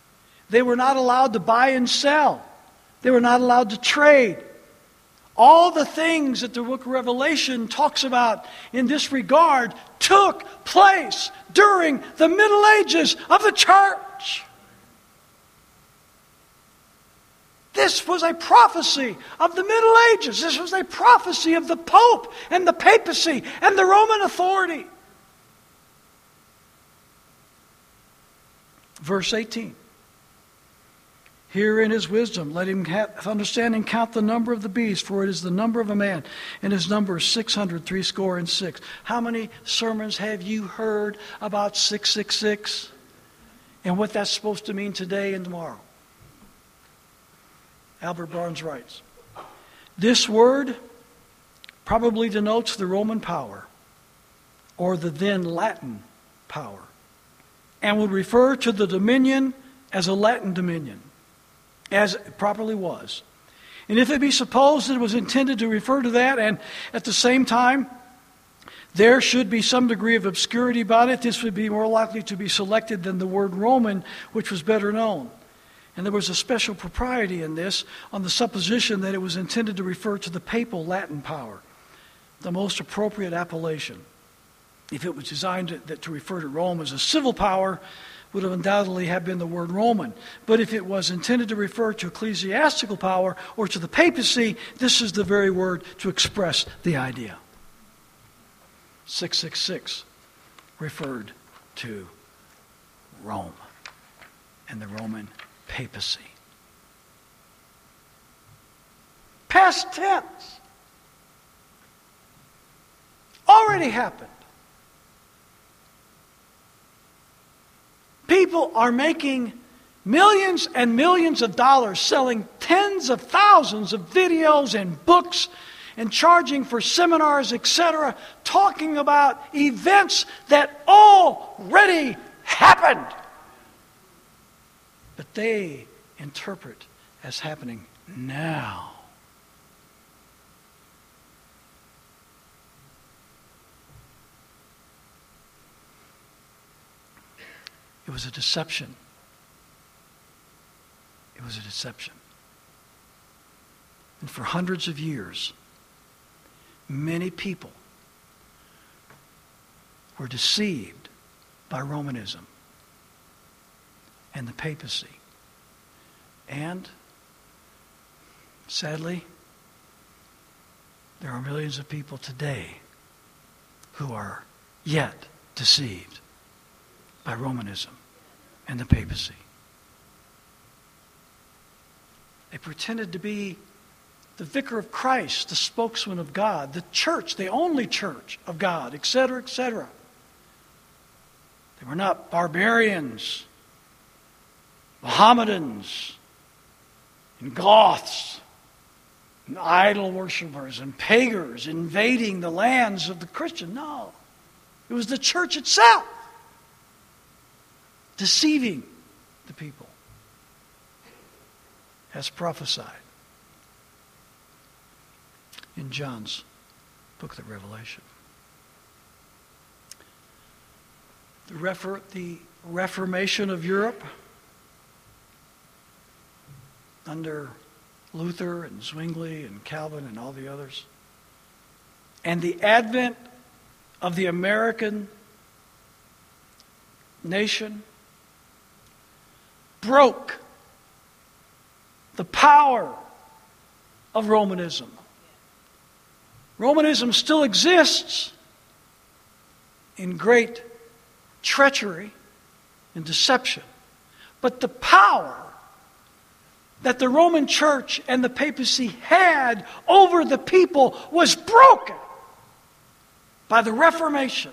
Speaker 1: They were not allowed to buy and sell. They were not allowed to trade. All the things that the book of Revelation talks about in this regard took place during the Middle Ages of the church. This was a prophecy of the Middle Ages. This was a prophecy of the Pope and the papacy and the Roman authority. Verse 18. Here in his wisdom, let him have understanding count the number of the beast, for it is the number of a man, and his number is 666. How many sermons have you heard about 666 and what that's supposed to mean today and tomorrow? Albert Barnes writes, this word probably denotes the Roman power, or the then Latin power, and would refer to the dominion as a Latin dominion, as it properly was. And if it be supposed that it was intended to refer to that, and at the same time there should be some degree of obscurity about it, this would be more likely to be selected than the word Roman, which was better known. And there was a special propriety in this on the supposition that it was intended to refer to the papal Latin power, the most appropriate appellation. If it was designed to refer to Rome as a civil power, would have undoubtedly have been the word Roman. But if it was intended to refer to ecclesiastical power or to the papacy, this is the very word to express the idea. 666 referred to Rome and the Roman papacy. Past tense. Already happened. People are making millions and millions of dollars selling tens of thousands of videos and books and charging for seminars, etc., talking about events that already happened, but they interpret as happening now. It was a deception. It was a deception. And for hundreds of years, many people were deceived by Romanism and the papacy. And, sadly, there are millions of people today who are yet deceived by Romanism and the papacy. They pretended to be the vicar of Christ, the spokesman of God, the church, the only church of God, etc., etc. They were not barbarians, Mohammedans, and Goths, and idol worshippers, and pagans invading the lands of the Christian. No. It was the church itself deceiving the people, as prophesied in John's book of the Revelation. The Reformation of Europe under Luther and Zwingli and Calvin and all the others, and the advent of the American nation broke the power of Romanism. Romanism still exists in great treachery and deception, but the power that the Roman Church and the papacy had over the people was broken by the Reformation.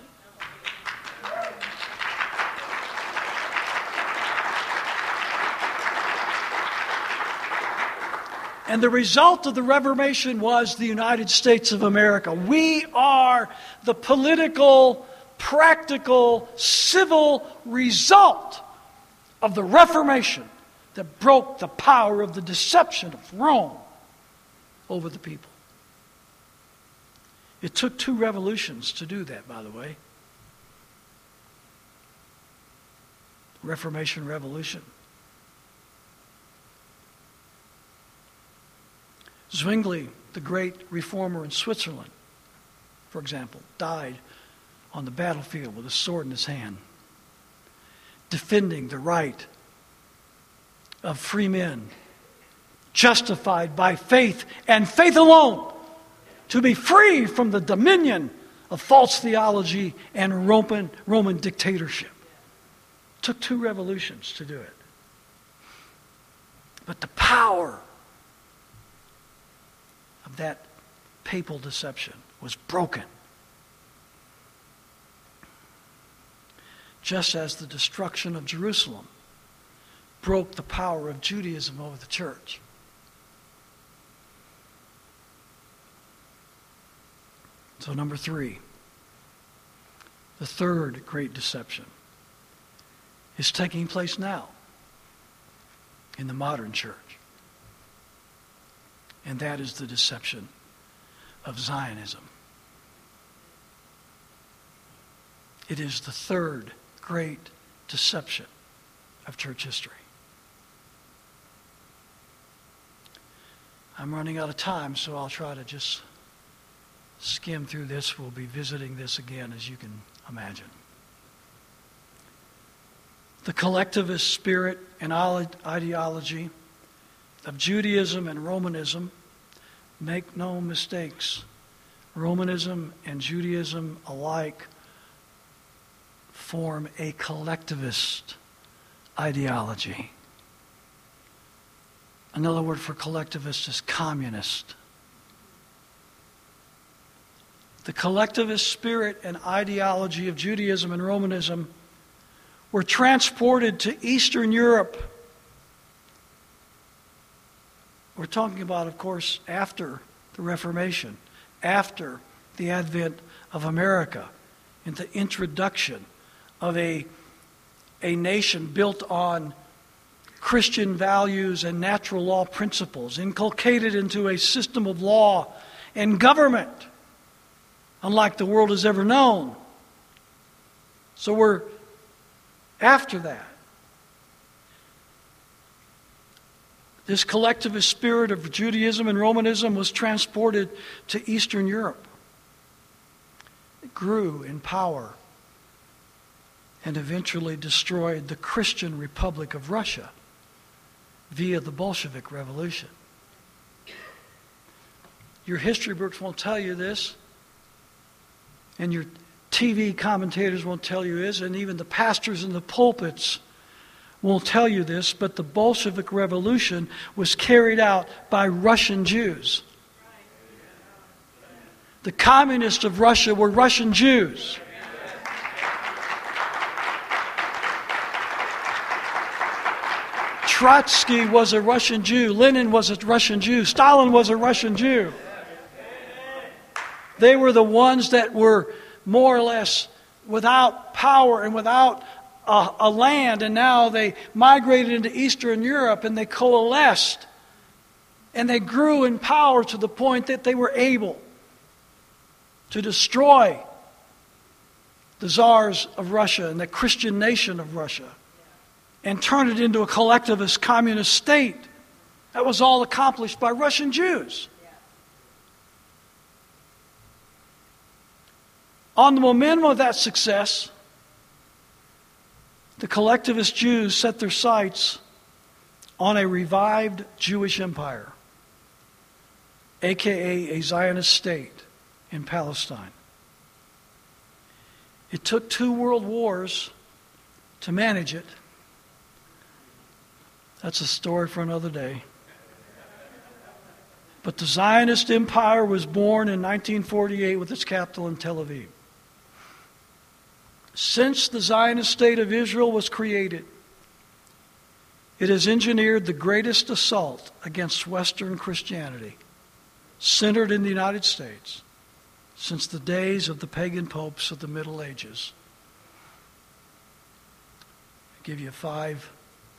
Speaker 1: And the result of the Reformation was the United States of America. We are the political, practical, civil result of the Reformation that broke the power of the deception of Rome over the people. It took 2 revolutions to do that, by the way. Reformation Revolution Zwingli, the great reformer in Switzerland, for example, died on the battlefield with a sword in his hand, defending the right of free men, justified by faith and faith alone, to be free from the dominion of false theology and Roman dictatorship. It took 2 revolutions to do it. But the power of that papal deception was broken. Just as the destruction of Jerusalem broke the power of Judaism over the church. So number 3, the third great deception is taking place now in the modern church. And that is the deception of Zionism. It is the third great deception of church history. I'm running out of time, so I'll try to just skim through this. We'll be visiting this again, as you can imagine. The collectivist spirit and ideology of Judaism and Romanism, make no mistakes, Romanism and Judaism alike form a collectivist ideology. Another word for collectivist is communist. The collectivist spirit and ideology of Judaism and Romanism were transported to Eastern Europe. We're talking about, of course, after the Reformation, after the advent of America, and the introduction of a nation built on Christian values and natural law principles, inculcated into a system of law and government unlike the world has ever known. So we're after that. This collectivist spirit of Judaism and Romanism was transported to Eastern Europe. It grew in power and eventually destroyed the Christian Republic of Russia via the Bolshevik Revolution. Your history books won't tell you this, and your TV commentators won't tell you this, and even the pastors in the pulpits won't tell you this, but the Bolshevik Revolution was carried out by Russian Jews. The communists of Russia were Russian Jews. Trotsky was a Russian Jew. Lenin was a Russian Jew. Stalin was a Russian Jew. They were the ones that were more or less without power and without a land, and now they migrated into Eastern Europe and they coalesced and they grew in power to the point that they were able to destroy the czars of Russia and the Christian nation of Russia and turn it into a collectivist communist state. That was all accomplished by Russian Jews. On the momentum of that success, the collectivist Jews set their sights on a revived Jewish empire, aka a Zionist state in Palestine. It took 2 world wars to manage it. That's a story for another day. But the Zionist empire was born in 1948 with its capital in Tel Aviv. Since the Zionist state of Israel was created, it has engineered the greatest assault against Western Christianity, centered in the United States, since the days of the pagan popes of the Middle Ages. I'll give you 5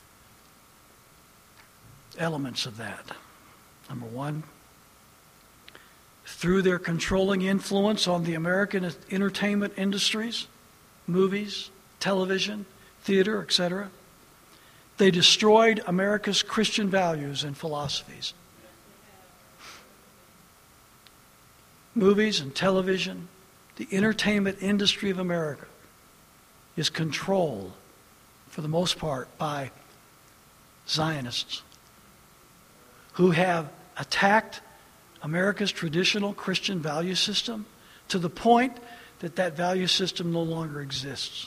Speaker 1: elements of that. Number 1, through their controlling influence on the American entertainment industries, movies, television, theater, etc., they destroyed America's Christian values and philosophies. movies and television, the entertainment industry of America is controlled, for the most part, by Zionists who have attacked America's traditional Christian value system to the point that that value system no longer exists.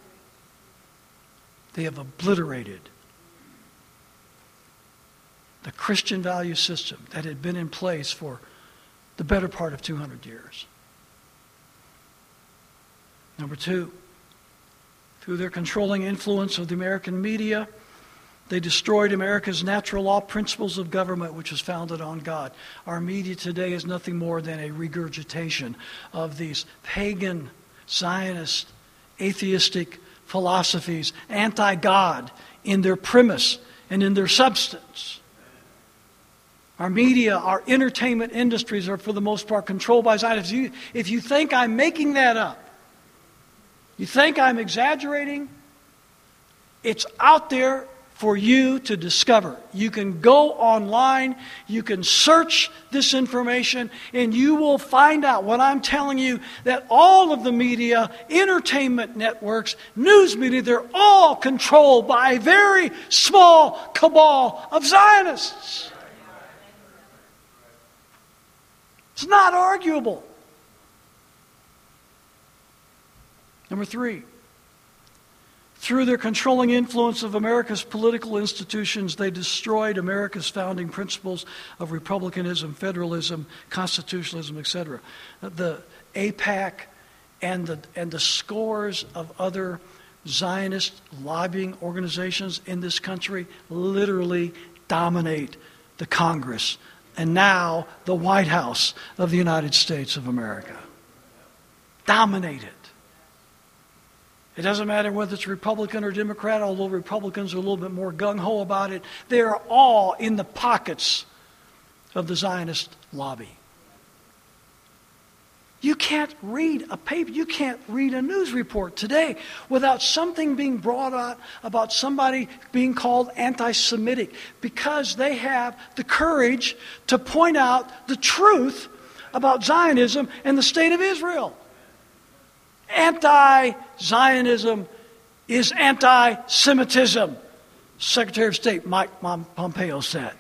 Speaker 1: They have obliterated the Christian value system that had been in place for the better part of 200 years. Number two, through their controlling influence of the American media, they destroyed America's natural law principles of government, which was founded on God. Our media today is nothing more than a regurgitation of these pagan, Zionist, atheistic philosophies, anti-God in their premise and in their substance. Our media, our entertainment industries are for the most part controlled by Zionists. If you think I'm making that up, you think I'm exaggerating, it's out there for you to discover. You can go online, you can search this information, and you will find out what I'm telling you, that all of the media, entertainment networks, news media, they're all controlled by a very small cabal of Zionists. It's not arguable. Number three, through their controlling influence of America's political institutions, they destroyed America's founding principles of republicanism, federalism, constitutionalism, etc. The AIPAC and the scores of other Zionist lobbying organizations in this country literally dominate the Congress and now the White House of the United States of America. Dominate it. It doesn't matter whether it's Republican or Democrat, although Republicans are a little bit more gung-ho about it. They are all in the pockets of the Zionist lobby. You can't read a paper, you can't read a news report today without something being brought out about somebody being called anti-Semitic, because they have the courage to point out the truth about Zionism and the state of Israel. Anti-Zionism is anti-Semitism, Secretary of State Mike Pompeo said.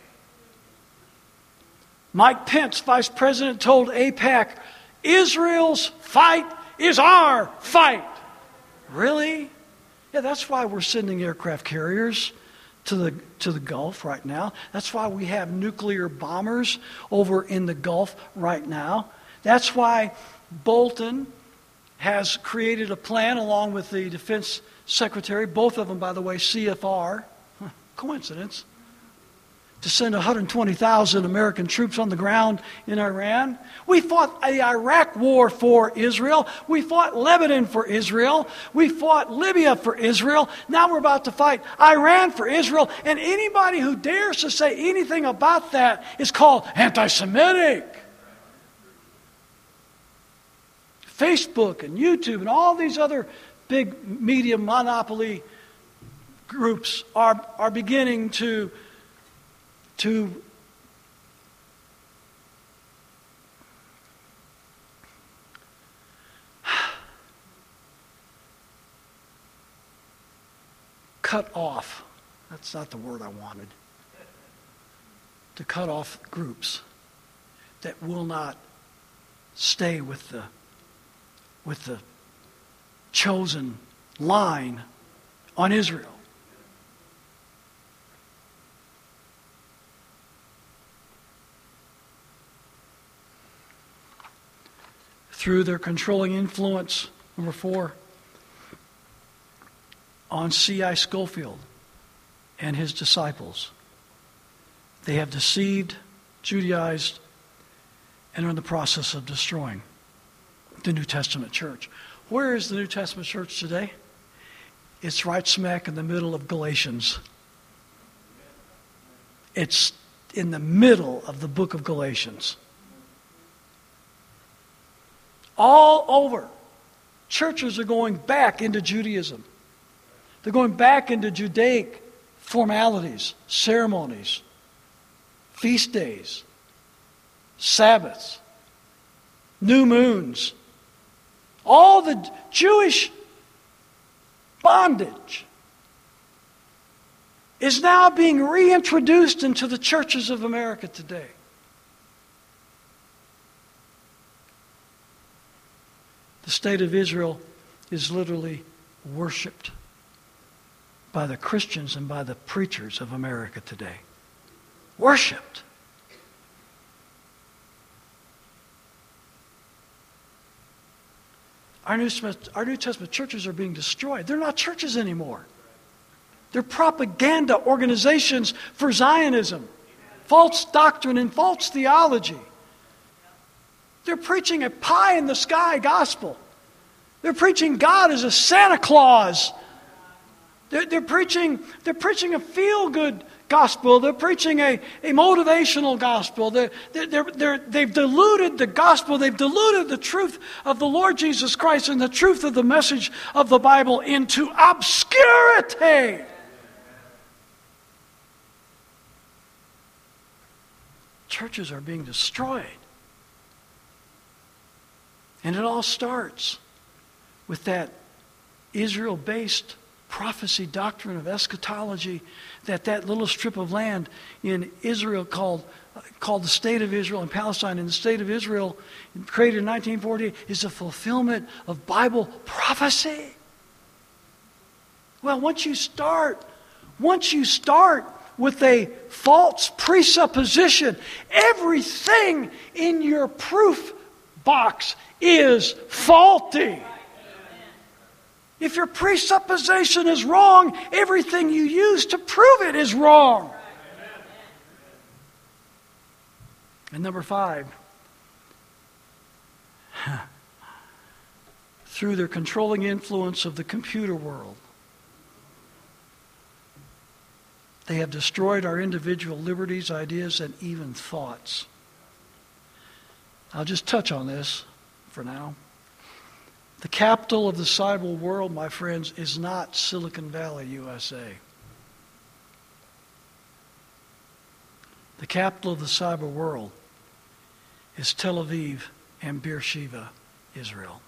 Speaker 1: Mike Pence, Vice President, told AIPAC, Israel's fight is our fight. Really? Yeah, that's why we're sending aircraft carriers to the Gulf right now. That's why we have nuclear bombers over in the Gulf right now. That's why Bolton has created a plan along with the Defense Secretary, both of them, by the way, CFR, coincidence, to send 120,000 American troops on the ground in Iran. We fought the Iraq war for Israel. We fought Lebanon for Israel. We fought Libya for Israel. Now we're about to fight Iran for Israel. And anybody who dares to say anything about that is called anti-Semitic. Facebook and YouTube and all these other big media monopoly groups are beginning to cut off. That's not the word I wanted. To cut off groups that will not stay with the chosen line on Israel. Through their controlling influence, number 4, on C.I. Scofield and his disciples, they have deceived, Judaized, and are in the process of destroying the New Testament church. Where is the New Testament church today? It's right smack in the middle of Galatians. It's in the middle of the book of Galatians. All over, churches are going back into Judaism. They're going back into Judaic formalities, ceremonies, feast days, Sabbaths. new moons, all the Jewish bondage is now being reintroduced into the churches of America today. The state of Israel is literally worshipped by the Christians and by the preachers of America today. Worshipped. Our New Testament churches are being destroyed. They're not churches anymore. They're propaganda organizations for Zionism, false doctrine and false theology. They're preaching a pie-in-the-sky gospel. They're preaching God as a Santa Claus. They're preaching a feel-good gospel. They're preaching a motivational gospel. They've diluted the gospel. They've diluted the truth of the Lord Jesus Christ and the truth of the message of the Bible into obscurity. Churches are being destroyed. And it all starts with that Israel-based prophecy doctrine of eschatology, that little strip of land in Israel called the State of Israel, in Palestine, in the State of Israel, created in 1948, is a fulfillment of Bible prophecy. Well, once you start with a false presupposition, everything in your proof box is faulty. If your presupposition is wrong, everything you use to prove it is wrong. And number 5, through their controlling influence of the computer world, they have destroyed our individual liberties, ideas, and even thoughts. I'll just touch on this for now. The capital of the cyber world, my friends, is not Silicon Valley, USA. The capital of the cyber world is Tel Aviv and Beersheba, Israel.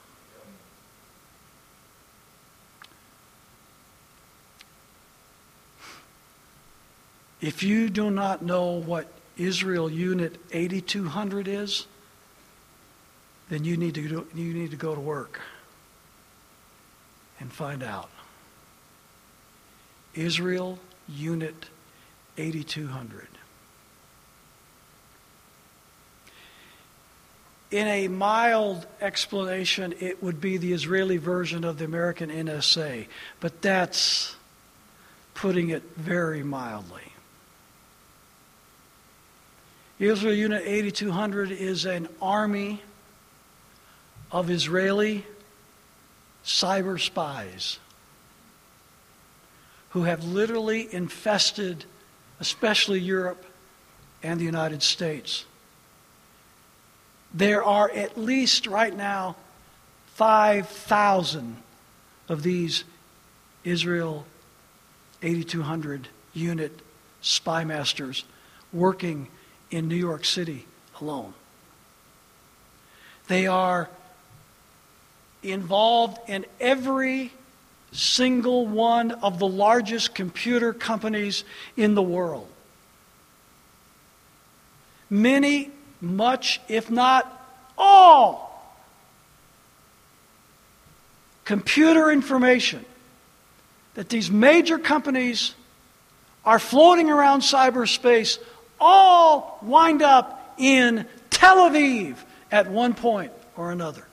Speaker 1: If you do not know what Israel Unit 8200 is, then you need to go to work and find out. Israel Unit 8200. In a mild explanation, it would be the Israeli version of the American NSA, but that's putting it very mildly. Israel Unit 8200 is an army of Israeli cyber spies who have literally infested, especially Europe and the United States. There are at least right now 5,000 of these Israel 8200 unit spy masters working in New York City alone. They are involved in every single one of the largest computer companies in the world. Many, much, if not all, computer information that these major companies are floating around cyberspace all wind up in Tel Aviv at one point or another.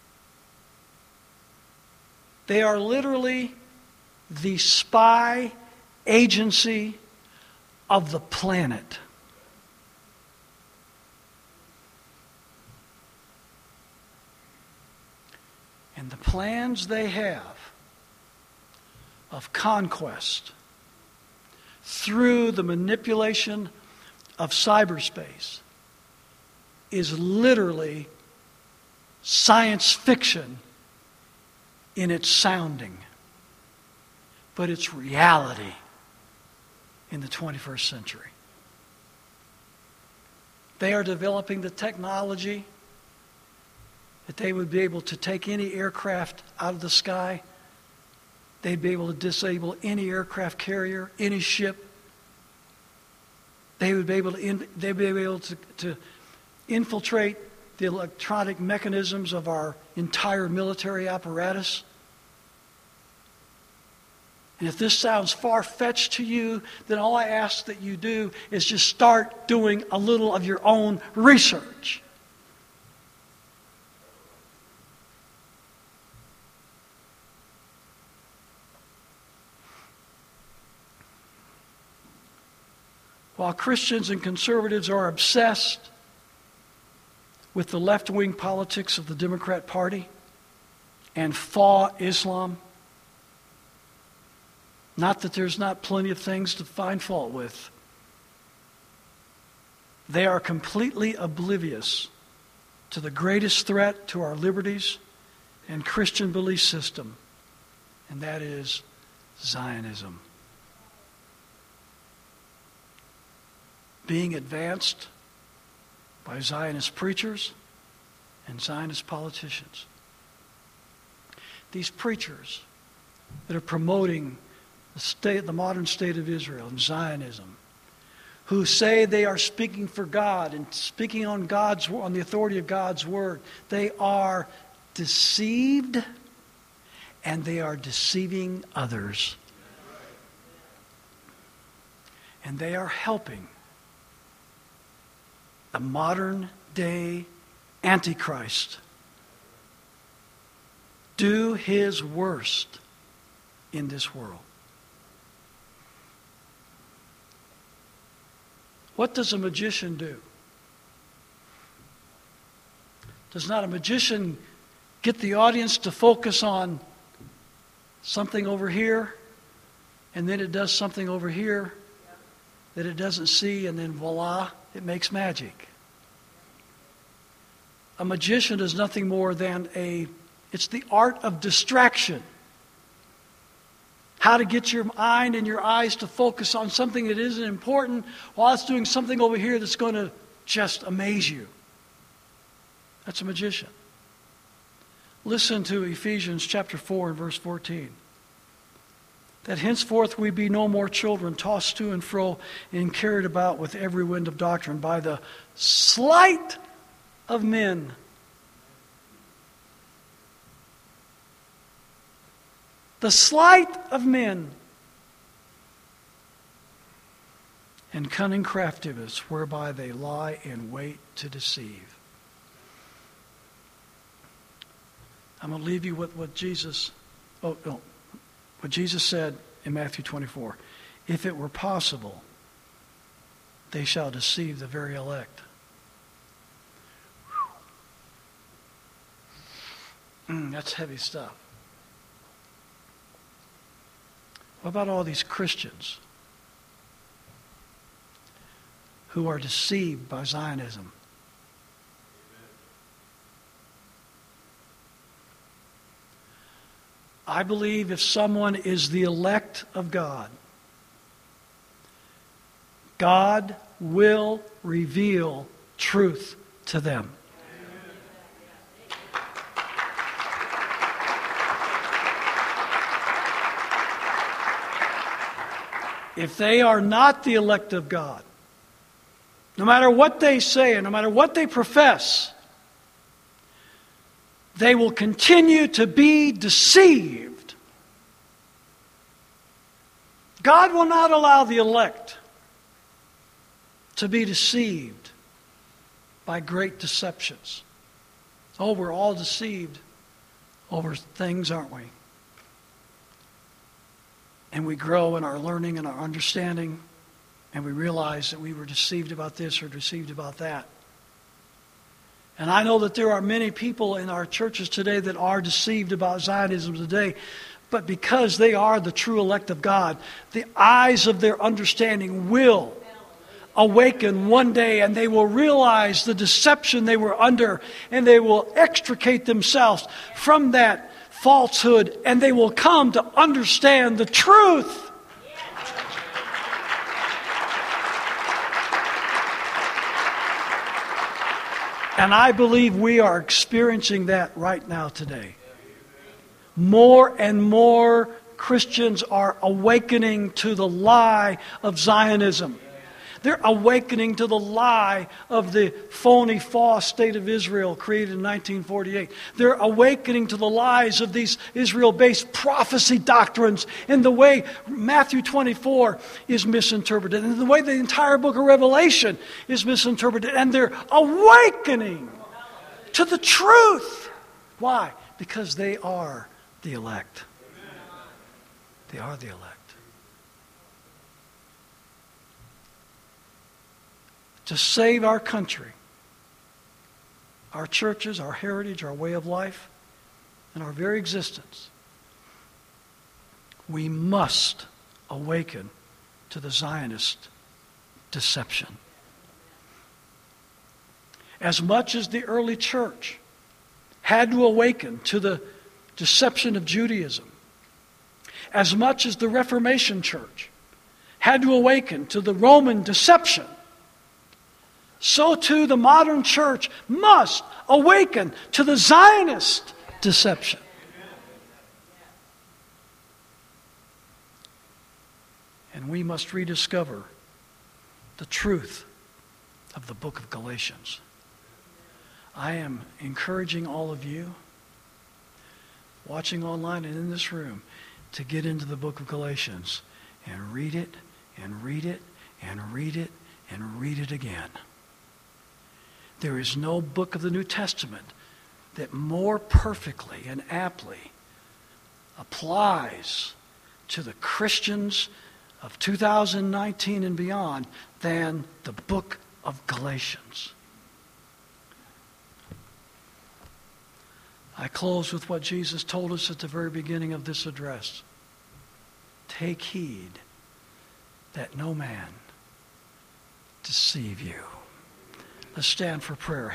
Speaker 1: They are literally the spy agency of the planet. And the plans they have of conquest through the manipulation of cyberspace is literally science fiction in its sounding, but it's reality in the 21st century. They are developing the technology that they would be able to take any aircraft out of the sky. They'd be able to disable any aircraft carrier, any ship. They would be able to infiltrate the electronic mechanisms of our entire military apparatus. And if this sounds far-fetched to you, then all I ask that you do is just start doing a little of your own research. While Christians and conservatives are obsessed with the left-wing politics of the Democrat Party and Islam, not that there's not plenty of things to find fault with, they are completely oblivious to the greatest threat to our liberties and Christian belief system, and that is Zionism. Being advanced by Zionist preachers and Zionist politicians. These preachers that are promoting the modern state of Israel and Zionism, who say they are speaking for God and speaking on the authority of God's word, they are deceived and they are deceiving others. And they are helping the modern day Antichrist do his worst in this world. What does a magician do? Does not a magician get the audience to focus on something over here, and then it does something over here that it doesn't see, and then voila, it makes magic? A magician is nothing more than it's the art of distraction. How to get your mind and your eyes to focus on something that isn't important while it's doing something over here that's going to just amaze you. That's a magician. Listen to Ephesians chapter 4 and verse 14. That henceforth we be no more children, tossed to and fro and carried about with every wind of doctrine by the sleight of men. The sleight of men and cunning craftiness whereby they lie in wait to deceive. I'm going to leave you with what Jesus said in Matthew 24. If it were possible, they shall deceive the very elect. That's heavy stuff. What about all these Christians who are deceived by Zionism? I believe if someone is the elect of God, God will reveal truth to them. If they are not the elect of God, no matter what they say and no matter what they profess, they will continue to be deceived. God will not allow the elect to be deceived by great deceptions. Oh, we're all deceived over things, aren't we? And we grow in our learning and our understanding, and we realize that we were deceived about this or deceived about that. And I know that there are many people in our churches today that are deceived about Zionism today, but because they are the true elect of God, the eyes of their understanding will awaken one day, and they will realize the deception they were under, and they will extricate themselves from that falsehood, and they will come to understand the truth. And I believe we are experiencing that right now today. More and more Christians are awakening to the lie of Zionism. They're awakening to the lie of the phony, false state of Israel created in 1948. They're awakening to the lies of these Israel-based prophecy doctrines and the way Matthew 24 is misinterpreted and the way the entire book of Revelation is misinterpreted. And they're awakening to the truth. Why? Because they are the elect. They are the elect. To save our country, our churches, our heritage, our way of life, and our very existence, we must awaken to the Zionist deception. As much as the early church had to awaken to the deception of Judaism, as much as the Reformation church had to awaken to the Roman deception, so too the modern church must awaken to the Zionist deception. And we must rediscover the truth of the book of Galatians. I am encouraging all of you, watching online and in this room, to get into the book of Galatians and read it and read it and read it and read it again. There is no book of the New Testament that more perfectly and aptly applies to the Christians of 2019 and beyond than the book of Galatians. I close with what Jesus told us at the very beginning of this address. Take heed that no man deceive you. Let's stand for prayer.